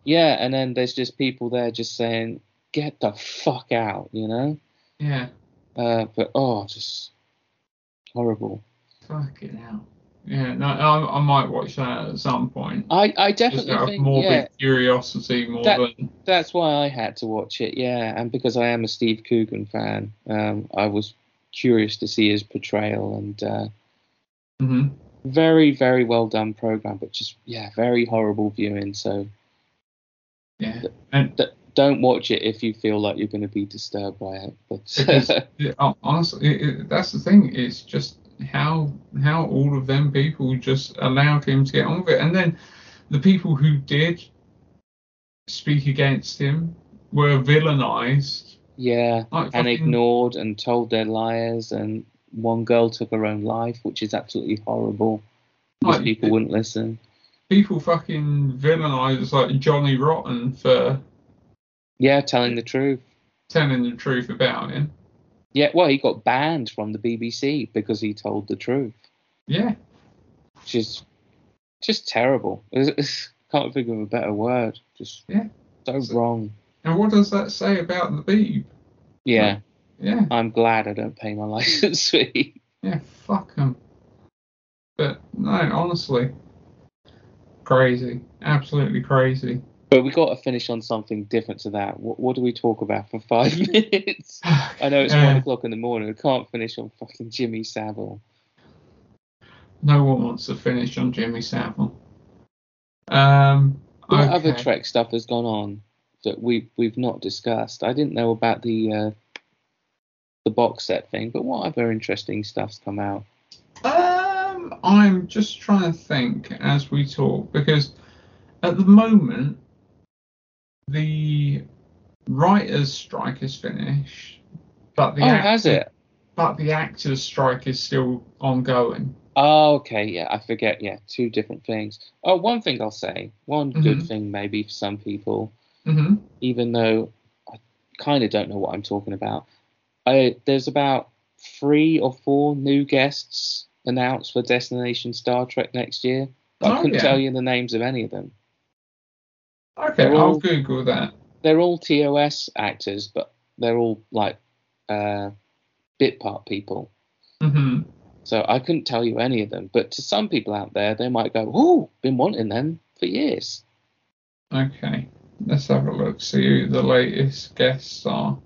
Yeah, and then there's just people there just saying, "Get the fuck out," you know. Yeah. But just horrible. Fucking hell. Yeah, no, I might watch that at some point. I Just definitely out of think, morbid curiosity more than. That's why I had to watch it, yeah, and because I am a Steve Coogan fan, I was curious to see his portrayal, and very, very well done program, but just very horrible viewing. So yeah, and don't watch it if you feel like you're going to be disturbed by it. But because, honestly, that's the thing. It's just how all of them people just allowed him to get on with it, and then the people who did speak against him were villainized. Yeah, and ignored and told they're liars, and one girl took her own life, which is absolutely horrible. Because people wouldn't listen. People fucking villainized like Johnny Rotten for telling the truth. Telling the truth about him. Yeah, well, he got banned from the BBC because he told the truth. Yeah. Which is just terrible. Can't think of a better word. Just so wrong. And what does that say about the Beeb? Yeah. Yeah. I'm glad I don't pay my license fee. Yeah, fuck them. But no, honestly, crazy. Absolutely crazy. But we got to finish on something different to that. What do we talk about for 5 minutes? I know it's 1 o'clock in the morning. We can't finish on fucking Jimmy Savile. No one wants to finish on Jimmy Savile. What other Trek stuff has gone on that we've not discussed? I didn't know about the box set thing, but what other interesting stuff's come out? I'm just trying to think as we talk, because at the moment the writers' strike is finished, but has it? But the actors' strike is still ongoing. Oh, okay, yeah, I forget. Yeah, two different things. Oh, one thing I'll say, one good thing maybe for some people, even though I kind of don't know what I'm talking about. There's about 3 or 4 new guests announced for Destination Star Trek next year. I couldn't tell you the names of any of them. Okay, I'll Google that. They're all TOS actors, but they're all like bit part people. So I couldn't tell you any of them. But to some people out there, they might go, "Oh, been wanting them for years." Okay, let's have a look. See who the latest guests are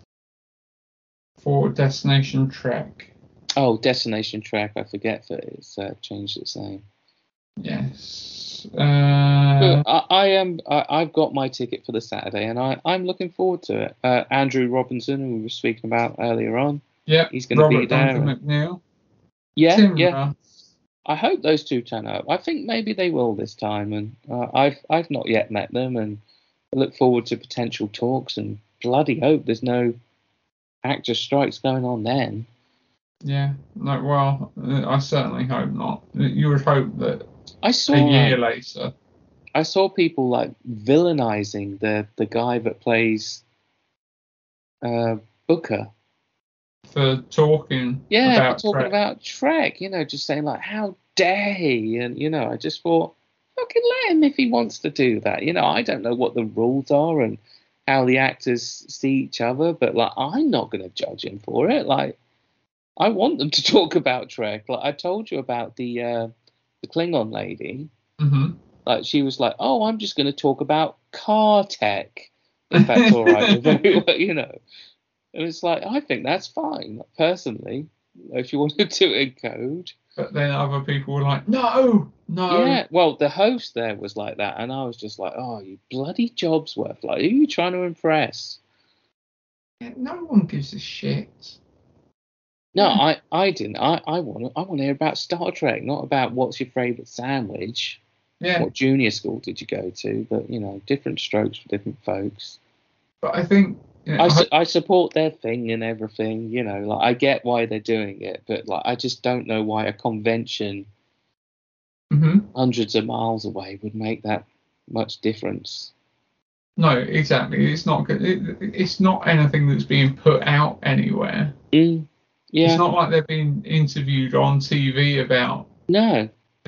for Destination Trek. Oh, Destination Trek. I forget that it's changed its name. Yes. I've got my ticket for the Saturday, and I'm looking forward to it. Andrew Robinson, who we were speaking about earlier on. Yeah, he's going to be there. Robert Duncan McNeil. Yeah, Tim yeah. Russ. I hope those two turn up. I think maybe they will this time, and I've not yet met them, and I look forward to potential talks. And bloody hope there's no actor strikes going on then. Yeah, no, well, I certainly hope not. You would hope that a year later. I saw people like villainizing the guy that plays Booker. For talking about Trek, just saying like, how dare he? And, I just thought, fucking let him if he wants to do that. I don't know what the rules are and how the actors see each other, but like, I'm not going to judge him for it. Like, I want them to talk about Trek. Like I told you about the Klingon lady. Like she was like, "Oh, I'm just going to talk about car tech, if that's all right with you." And it's like, I think that's fine personally, if you want to do it in code. But then other people were like, "No." Yeah, well, the host there was like that, and I was just like, "Oh, you bloody Jobsworth! Like, who are you trying to impress?" Yeah, no one gives a shit. No, I didn't. I want to hear about Star Trek, not about what's your favourite sandwich. Yeah. What junior school did you go to? But different strokes for different folks. But I think I support their thing and everything. Like I get why they're doing it, but like I just don't know why a convention hundreds of miles away would make that much difference. No, exactly. It's not good. It's not anything that's being put out anywhere. Yeah. It's not like they're being interviewed on TV about. No.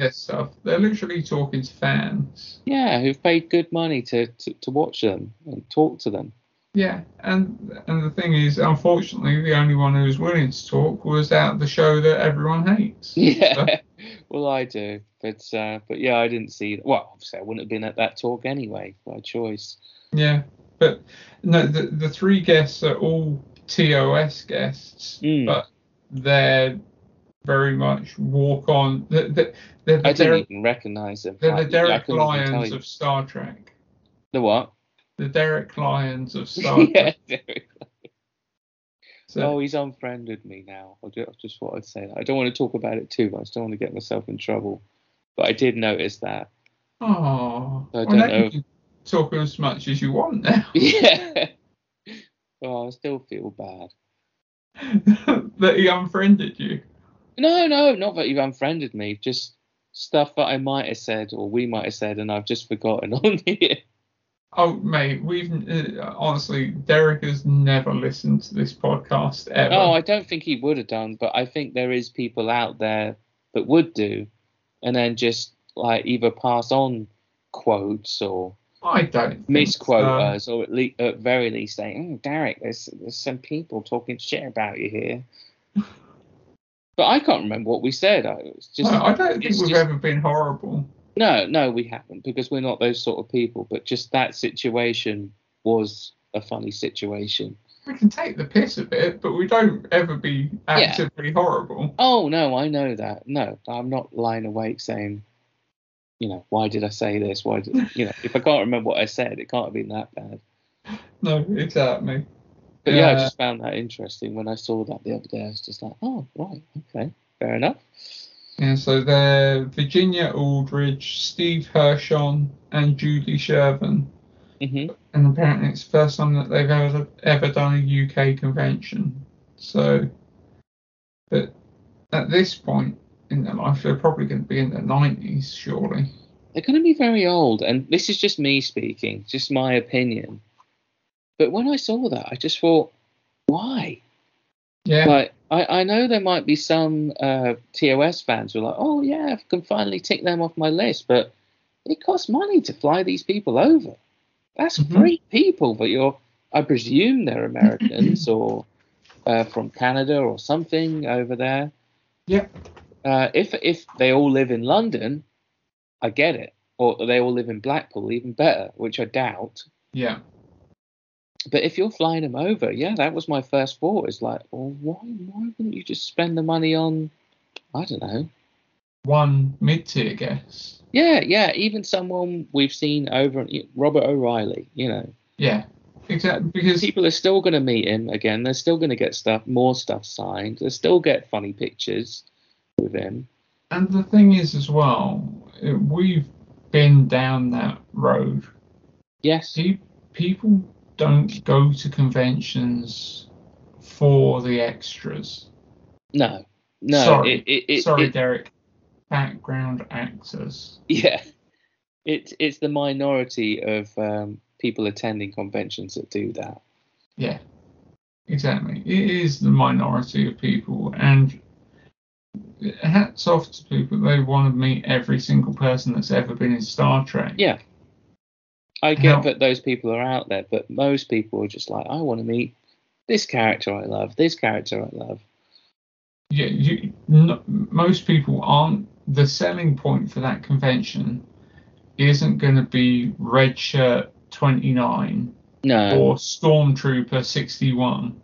their stuff. They're literally talking to fans. Yeah, who've paid good money to watch them and talk to them. Yeah, and the thing is, unfortunately, the only one who was willing to talk was out of the show that everyone hates. Yeah, So, well, I do, but yeah, I didn't see. Well, obviously, I wouldn't have been at that talk anyway by choice. yeah, but no, the three guests are all TOS guests, but they're very much walk on. They're the I didn't even recognise them. They're the Derek couldn't even tell Lyons you. of Star Trek. The what? The Derek Lyons of Star Yeah, Trek. Derek. So, Oh, he's unfriended me now. I just thought I'd say that. I don't want to talk about it too much. Don't want to get myself in trouble. But I did notice that. oh, I well, don't now know. you can talk as much as you want now. Yeah. Oh, I still feel bad. That he unfriended you. No, not that you've unfriended me. Just stuff that I might have said or we might have said and I've just forgotten on here. Oh, mate, we've honestly, Derek has never listened to this podcast ever. Oh, I don't think he would have done, but I think there is people out there that would do, and then just like either pass on quotes or I don't misquote think so. us, or at very least say, Derek, there's some people talking shit about you here. But I can't remember what we said. I don't think we've ever been horrible. No, we haven't, because we're not those sort of people. But just that situation was a funny situation. We can take the piss a bit, but we don't ever be actively horrible. Oh, no, I know that. No, I'm not lying awake saying, why did I say this? If I can't remember what I said, it can't have been that bad. No, exactly. But yeah, I just found that interesting when I saw that the other day. I was just like, oh, right, okay, fair enough. Yeah, so they're Virginia Aldridge, Steve Hershon, and Julie Shervin. Mm-hmm. And apparently it's the first time that they've ever done a UK convention. So, but at this point in their life, they're probably going to be in their 90s, surely. They're going to be very old, and this is just me speaking, just my opinion. But when I saw that, I just thought, why? Yeah. Like, I know there might be some TOS fans who are like, oh, yeah, I can finally tick them off my list, but it costs money to fly these people over. That's great people, but I presume they're Americans or from Canada or something over there. Yeah. If they all live in London, I get it. Or they all live in Blackpool, even better, which I doubt. Yeah. But if you're flying them over, yeah, that was my first thought. It's like, well, why wouldn't you just spend the money on, I don't know, one mid-tier guest? Yeah, even someone we've seen over, Robert O'Reilly, Yeah, exactly, because people are still going to meet him again. They're still going to get more stuff signed. They'll still get funny pictures with him. And the thing is as well, we've been down that road. Yes. People don't go to conventions for the extras. No. Sorry, Derek. Background actors. Yeah, it's the minority of people attending conventions that do that. Yeah, exactly. It is the minority of people, and hats off to people. They want to meet every single person that's ever been in Star Trek. Yeah, I get that those people are out there, but most people are just like, I want to meet this character I love, this character I love. Yeah, most people aren't. The selling point for that convention isn't going to be Red Shirt 29 or Stormtrooper 61.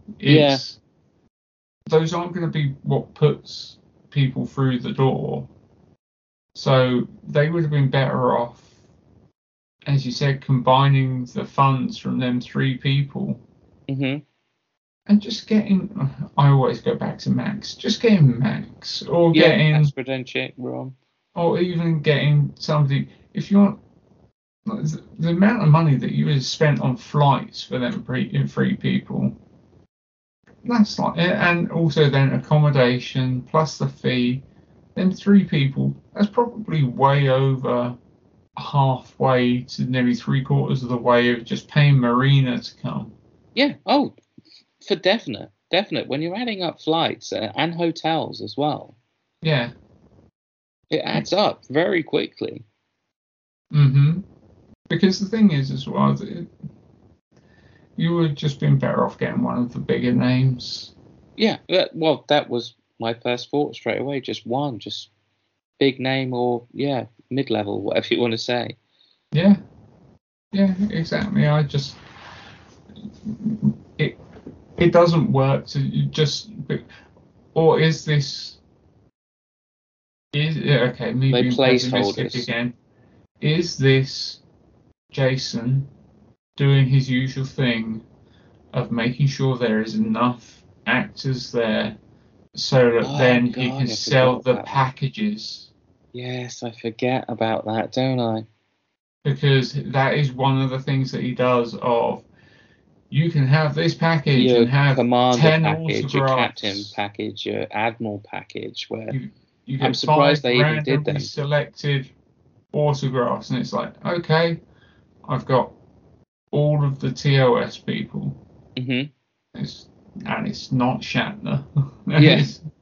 Those aren't going to be what puts people through the door. So they would have been better off, as you said, combining the funds from them three people. Mm-hmm. And just getting, I always go back to Max, just getting Max, or getting Max Grodénchik, Ron. Or even getting somebody, if you want, the amount of money that you would have spent on flights for them three people, that's like, and also then accommodation plus the fee, then three people, that's probably way over halfway to nearly 3/4 of the way of just paying Marina to come. Yeah, for definite. When you're adding up flights and hotels as well. Yeah. It adds up very quickly. Mm-hmm. Because the thing is, as well, you would have just been better off getting one of the bigger names. Yeah, well, that was my first thought straight away. Just one, just big name or, mid-level, whatever you want to say. Yeah, exactly. It doesn't work to just, or is this, okay, me They being pessimistic placeholders. again, is this Jason doing his usual thing of making sure there is enough actors there so that then he can sell the packages? Yes, I forget about that, don't I? Because that is one of the things that he does of, you can have this package Your and have commander 10 package, your autographs. captain package, your admiral package, where You I'm get surprised 5 they even did randomly them. selected autographs, and it's like, okay, I've got all of the TOS people. Mm-hmm. And it's not Shatner. Yeah.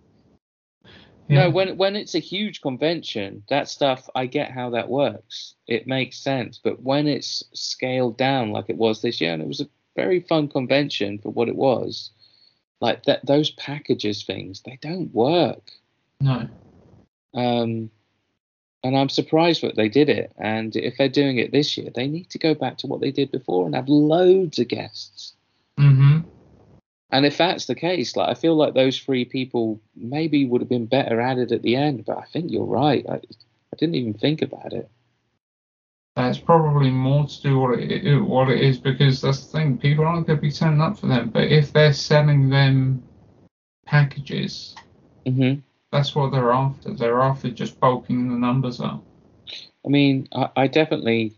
Yeah. No, when it's a huge convention, that stuff, I get how that works. It makes sense. But when it's scaled down like it was this year, and it was a very fun convention for what it was, like those packages things, they don't work. No. And I'm surprised that they did it. And if they're doing it this year, they need to go back to what they did before and have loads of guests. Mm-hmm. And if that's the case, like I feel like those 3 people maybe would have been better added at the end. But I think you're right. I didn't even think about it. That's probably more to do what it is, because that's the thing. People aren't going to be turning up for them. But if they're selling them packages, Mm-hmm. that's what they're after. They're after just bulking the numbers up. I mean, I definitely,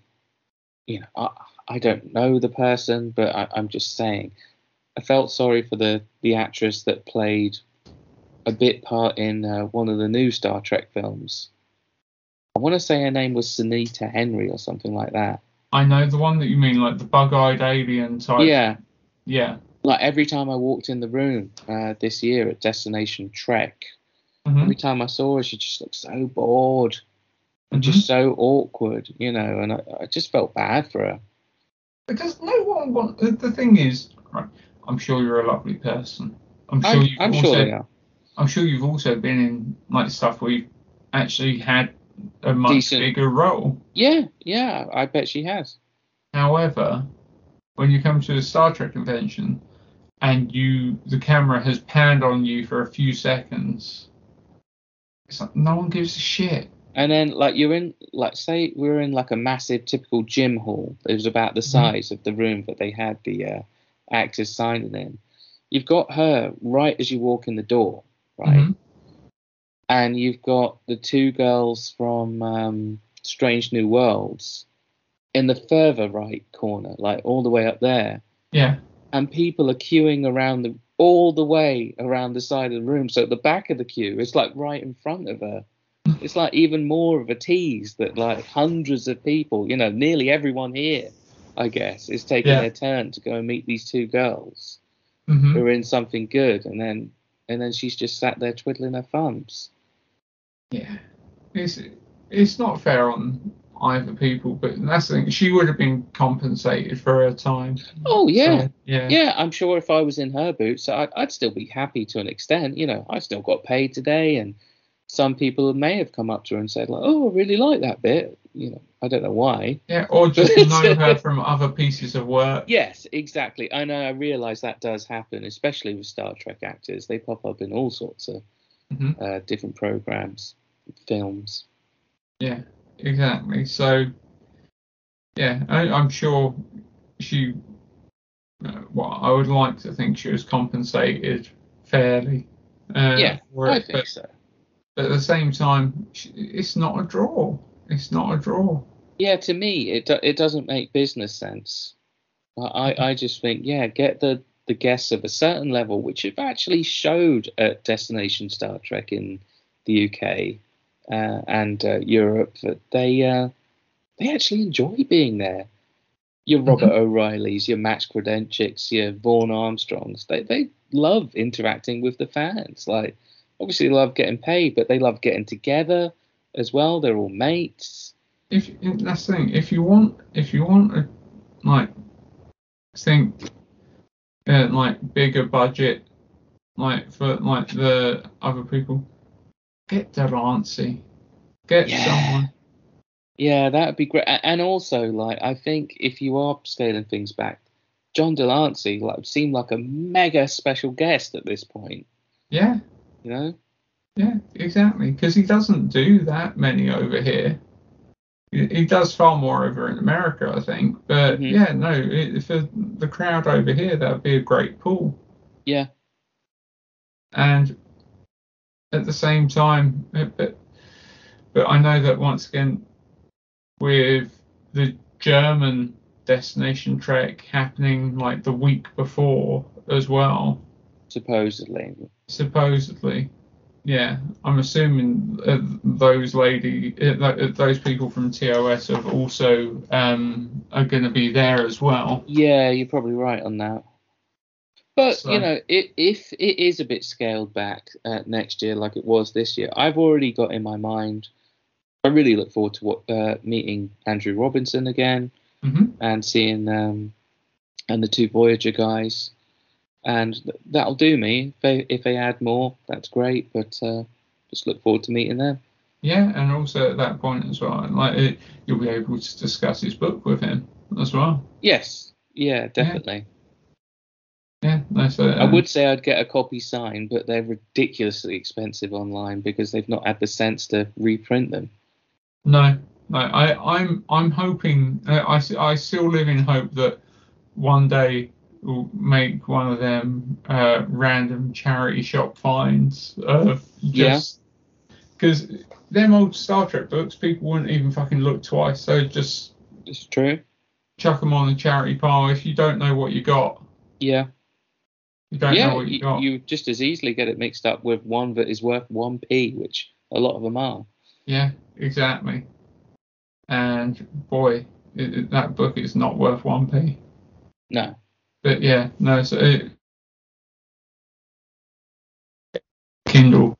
I don't know the person, but I'm just saying, I felt sorry for the actress that played a bit part in one of the new Star Trek films. I want to say her name was Sunita Henry or something like that. I know the one that you mean, like the bug-eyed alien type. Yeah. Yeah. Like every time I walked in the room this year at Destination Trek, Mm-hmm. every time I saw her, she just looked so bored and just so awkward, and I just felt bad for her. Because no one wants. The thing is, right? I'm sure you're a lovely person. I'm sure they are. I'm sure you've also been in like stuff where you've actually had a much bigger role. Yeah, I bet she has. However, when you come to a Star Trek convention and the camera has panned on you for a few seconds, it's like no one gives a shit. And then, like, you're in, like, say we're in like a massive typical gym hall. It was about the size of the room that they had the actors signing in. You've got her right as you walk in the door, right? Mm-hmm. And you've got the 2 girls from Strange New Worlds in the further right corner, like all the way up there. Yeah. And people are queuing around all the way around the side of the room. So at the back of the queue, it's like right in front of her. It's like even more of a tease that like hundreds of people, nearly everyone here, I guess, is taking their turn to go and meet these 2 girls who are in something good. And then she's just sat there twiddling her thumbs. Yeah. It's not fair on either people, but that's the thing. She would have been compensated for her time. Oh, yeah. So, yeah. Yeah, I'm sure if I was in her boots, I'd still be happy to an extent. I still got paid today, and some people may have come up to her and said, like, oh, I really like that bit. I don't know why. Yeah, or just know her from other pieces of work. Yes, exactly. I know. I realise that does happen, especially with Star Trek actors. They pop up in all sorts of different programs, films. Yeah, exactly. So, yeah, I'm sure she. I would like to think she was compensated fairly. I think so. But at the same time, it's not a draw. It's not a draw. Yeah, to me, it doesn't make business sense. I just think, get the guests of a certain level, which have actually showed at Destination Star Trek in the UK and Europe, that they actually enjoy being there. Your Robert O'Reillys, your Max Kredenchiks, your Vaughn Armstrongs, they love interacting with the fans. Like, obviously they love getting paid, but they love getting together. as well. They're all mates. That's the thing. If you want a like bigger budget, like for like the other people, get Delancey, get someone. Yeah, that'd be great. And also, like, I think if you are scaling things back, John Delancey seemed like a mega special guest at this point. Yeah. You know. Yeah, exactly. Because he doesn't do that many over here. He does far more over in America, I think. But for the crowd over here, that'd be a great pool. Yeah. And at the same time, but I know that once again, with the German Destination Trek happening like the week before as well. Supposedly. Yeah, I'm assuming those people from TOS have also are going to be there as well. Yeah, you're probably right on that. But you know, if it is a bit scaled back next year, like it was this year, I've already got in my mind. I really look forward to meeting Andrew Robinson again and seeing and the two Voyager guys. And that'll do me. If they add more, that's great. But just look forward to meeting them. Yeah, and also at that point as well, you'll be able to discuss his book with him as well. Yes. Yeah, definitely. Yeah. I would say I'd get a copy signed, but they're ridiculously expensive online because they've not had the sense to reprint them. No. I'm hoping. I still live in hope that one day we'll make one of them random charity shop finds of just because them old Star Trek books, people wouldn't even fucking look twice. So just it's true. Chuck them on the charity pile if you don't know what you got. Yeah. You don't know what you got. You just as easily get it mixed up with one that is worth 1p, which a lot of them are. Yeah, exactly. And boy, that book is not worth 1p. No. But yeah, no. So Kindle.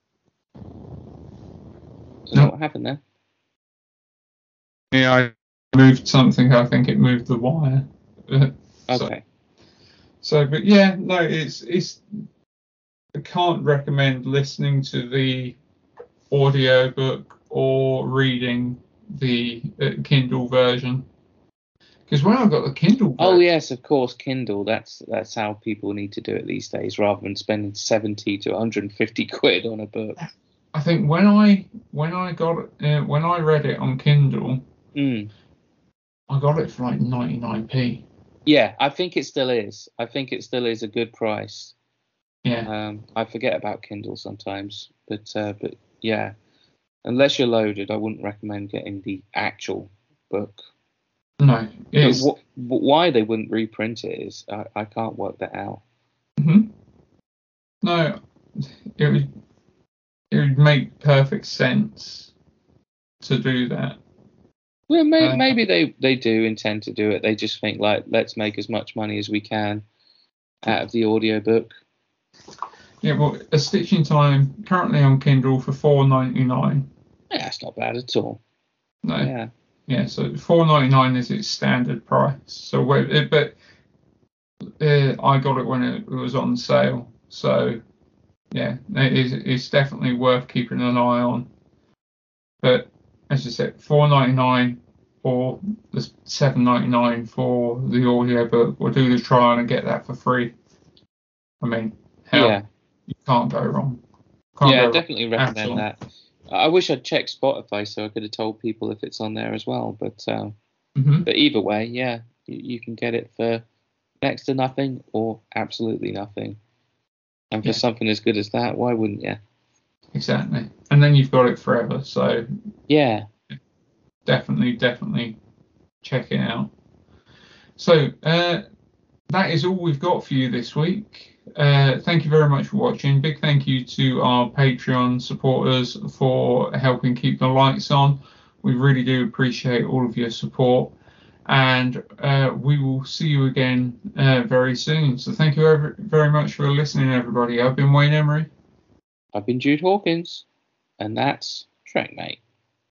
So what happened there? Yeah, I moved something. I think it moved the wire. Okay. So, but yeah, no, it's. I can't recommend listening to the audio book or reading the Kindle version. Because when I got the Kindle version, oh yes, of course, Kindle. That's how people need to do it these days, rather than spending 70 to 150 quid on a book. I think when I got it, when I read it on Kindle, I got it for like 99p. Yeah, I think it still is. I think it still is a good price. Yeah. I forget about Kindle sometimes, but yeah, unless you're loaded, I wouldn't recommend getting the actual book. No. Why they wouldn't reprint it is I can't work that out. Mm-hmm. No, it would make perfect sense to do that. Well, maybe they do intend to do it. They just think like, let's make as much money as we can out of the audiobook. Yeah, well, A Stitch in Time currently on Kindle for $4.99. Yeah, that's not bad at all. No. Yeah. Yeah, so $4.99 is its standard price. So, but I got it when it was on sale. So, yeah, it's definitely worth keeping an eye on. But as I said, $4.99 or the $7.99 for the audiobook. We'll do the trial and get that for free. I mean, hell, you can't go wrong. Definitely recommend that. I wish I'd checked Spotify so I could have told people if it's on there as well. But but either way, yeah, you can get it for next to nothing or absolutely nothing. And for something as good as that, why wouldn't you? Exactly. And then you've got it forever. So yeah, definitely check it out. So that is all we've got for you this week. Thank you very much for watching. Big thank you to our Patreon supporters for helping keep the lights on. We really do appreciate all of your support, and we will see you again very soon. So thank you very much for listening, everybody. I've been Wayne Emery. I've been Jude Hawkins, and that's Trekmate.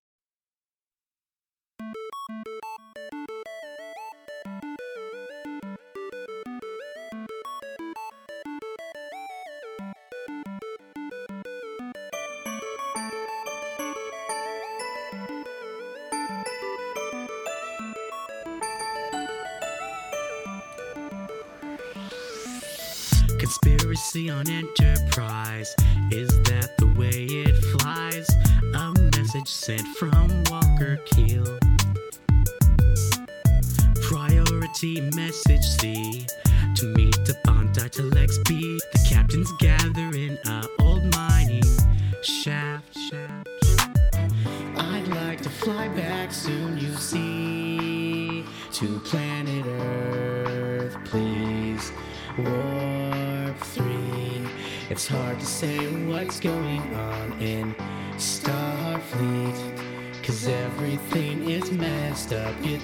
Conspiracy on Enterprise. Is that the way it flies? A message sent from Walker Keel. Priority message C. To meet the Bondi to Lex B. The captains gather in a old mining shaft. I'd like to fly back soon, you see, to planet Earth, please. Warp 3. It's hard to say what's going on in Starfleet, 'cause everything is messed up, it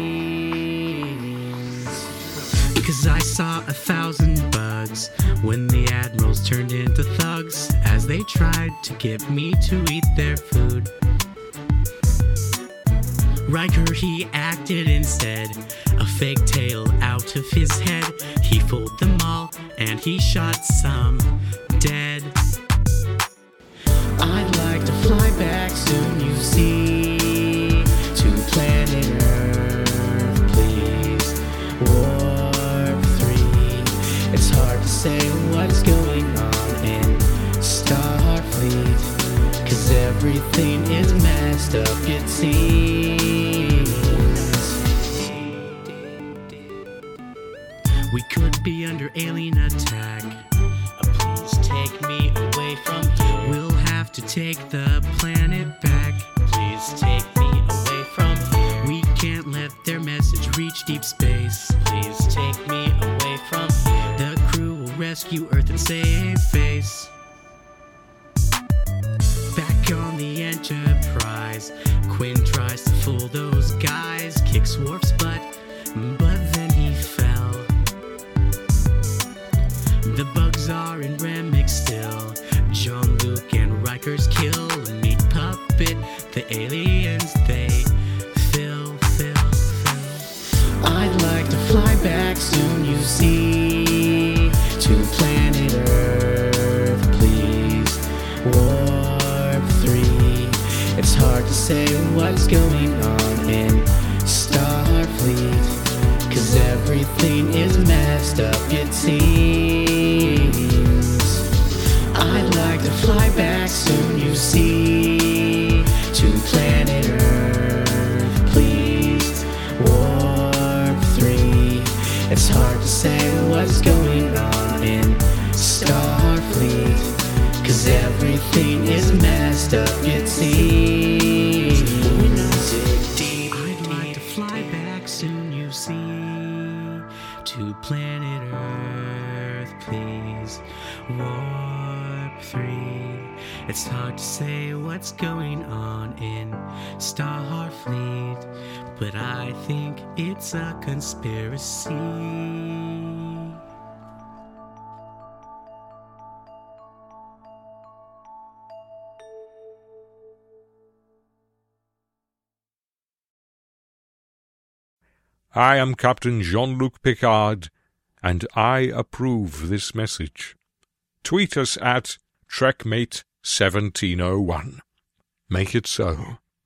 seems. 'Cause I saw 1,000 bugs when the admirals turned into thugs as they tried to get me to eat their food. Riker, he acted instead, a fake tail out of his head. He fooled them all and he shot some dead. I'd like to fly back soon, you see, to planet Earth, please. Warp 3. It's hard to say what's going on in Starfleet, 'cause everything is messed up, it seems. We could be under alien attack. Please take me away from here. We'll have to take the planet back. Please take me away from here. We can't let their message reach deep space. Please take me away from here. The crew will rescue Earth and save face. Back on the Enterprise, Quinn tries to fool those guys, kicks Worf's butt, but then he fell. The bugs are in Remix still. Jean-Luc and Riker's kill. And meet Puppet, the aliens they fill. I'd like to fly back soon, you see, to planet Earth, please. Warp 3. It's hard to say what's going on in Starfleet, 'cause everything is messed up, it seems. I'd like to fly back soon, you see, to planet Earth, please. Warp 3. It's hard to say what's going on in Starfleet, 'cause everything is messed up, it seems. I'd like to fly back soon, you see, to planet Earth, please. Warp 3. It's hard to say what's going on in Starfleet, but I think it's a conspiracy. I am Captain Jean-Luc Picard, and I approve this message. Tweet us at TrekMate1701. Make it so.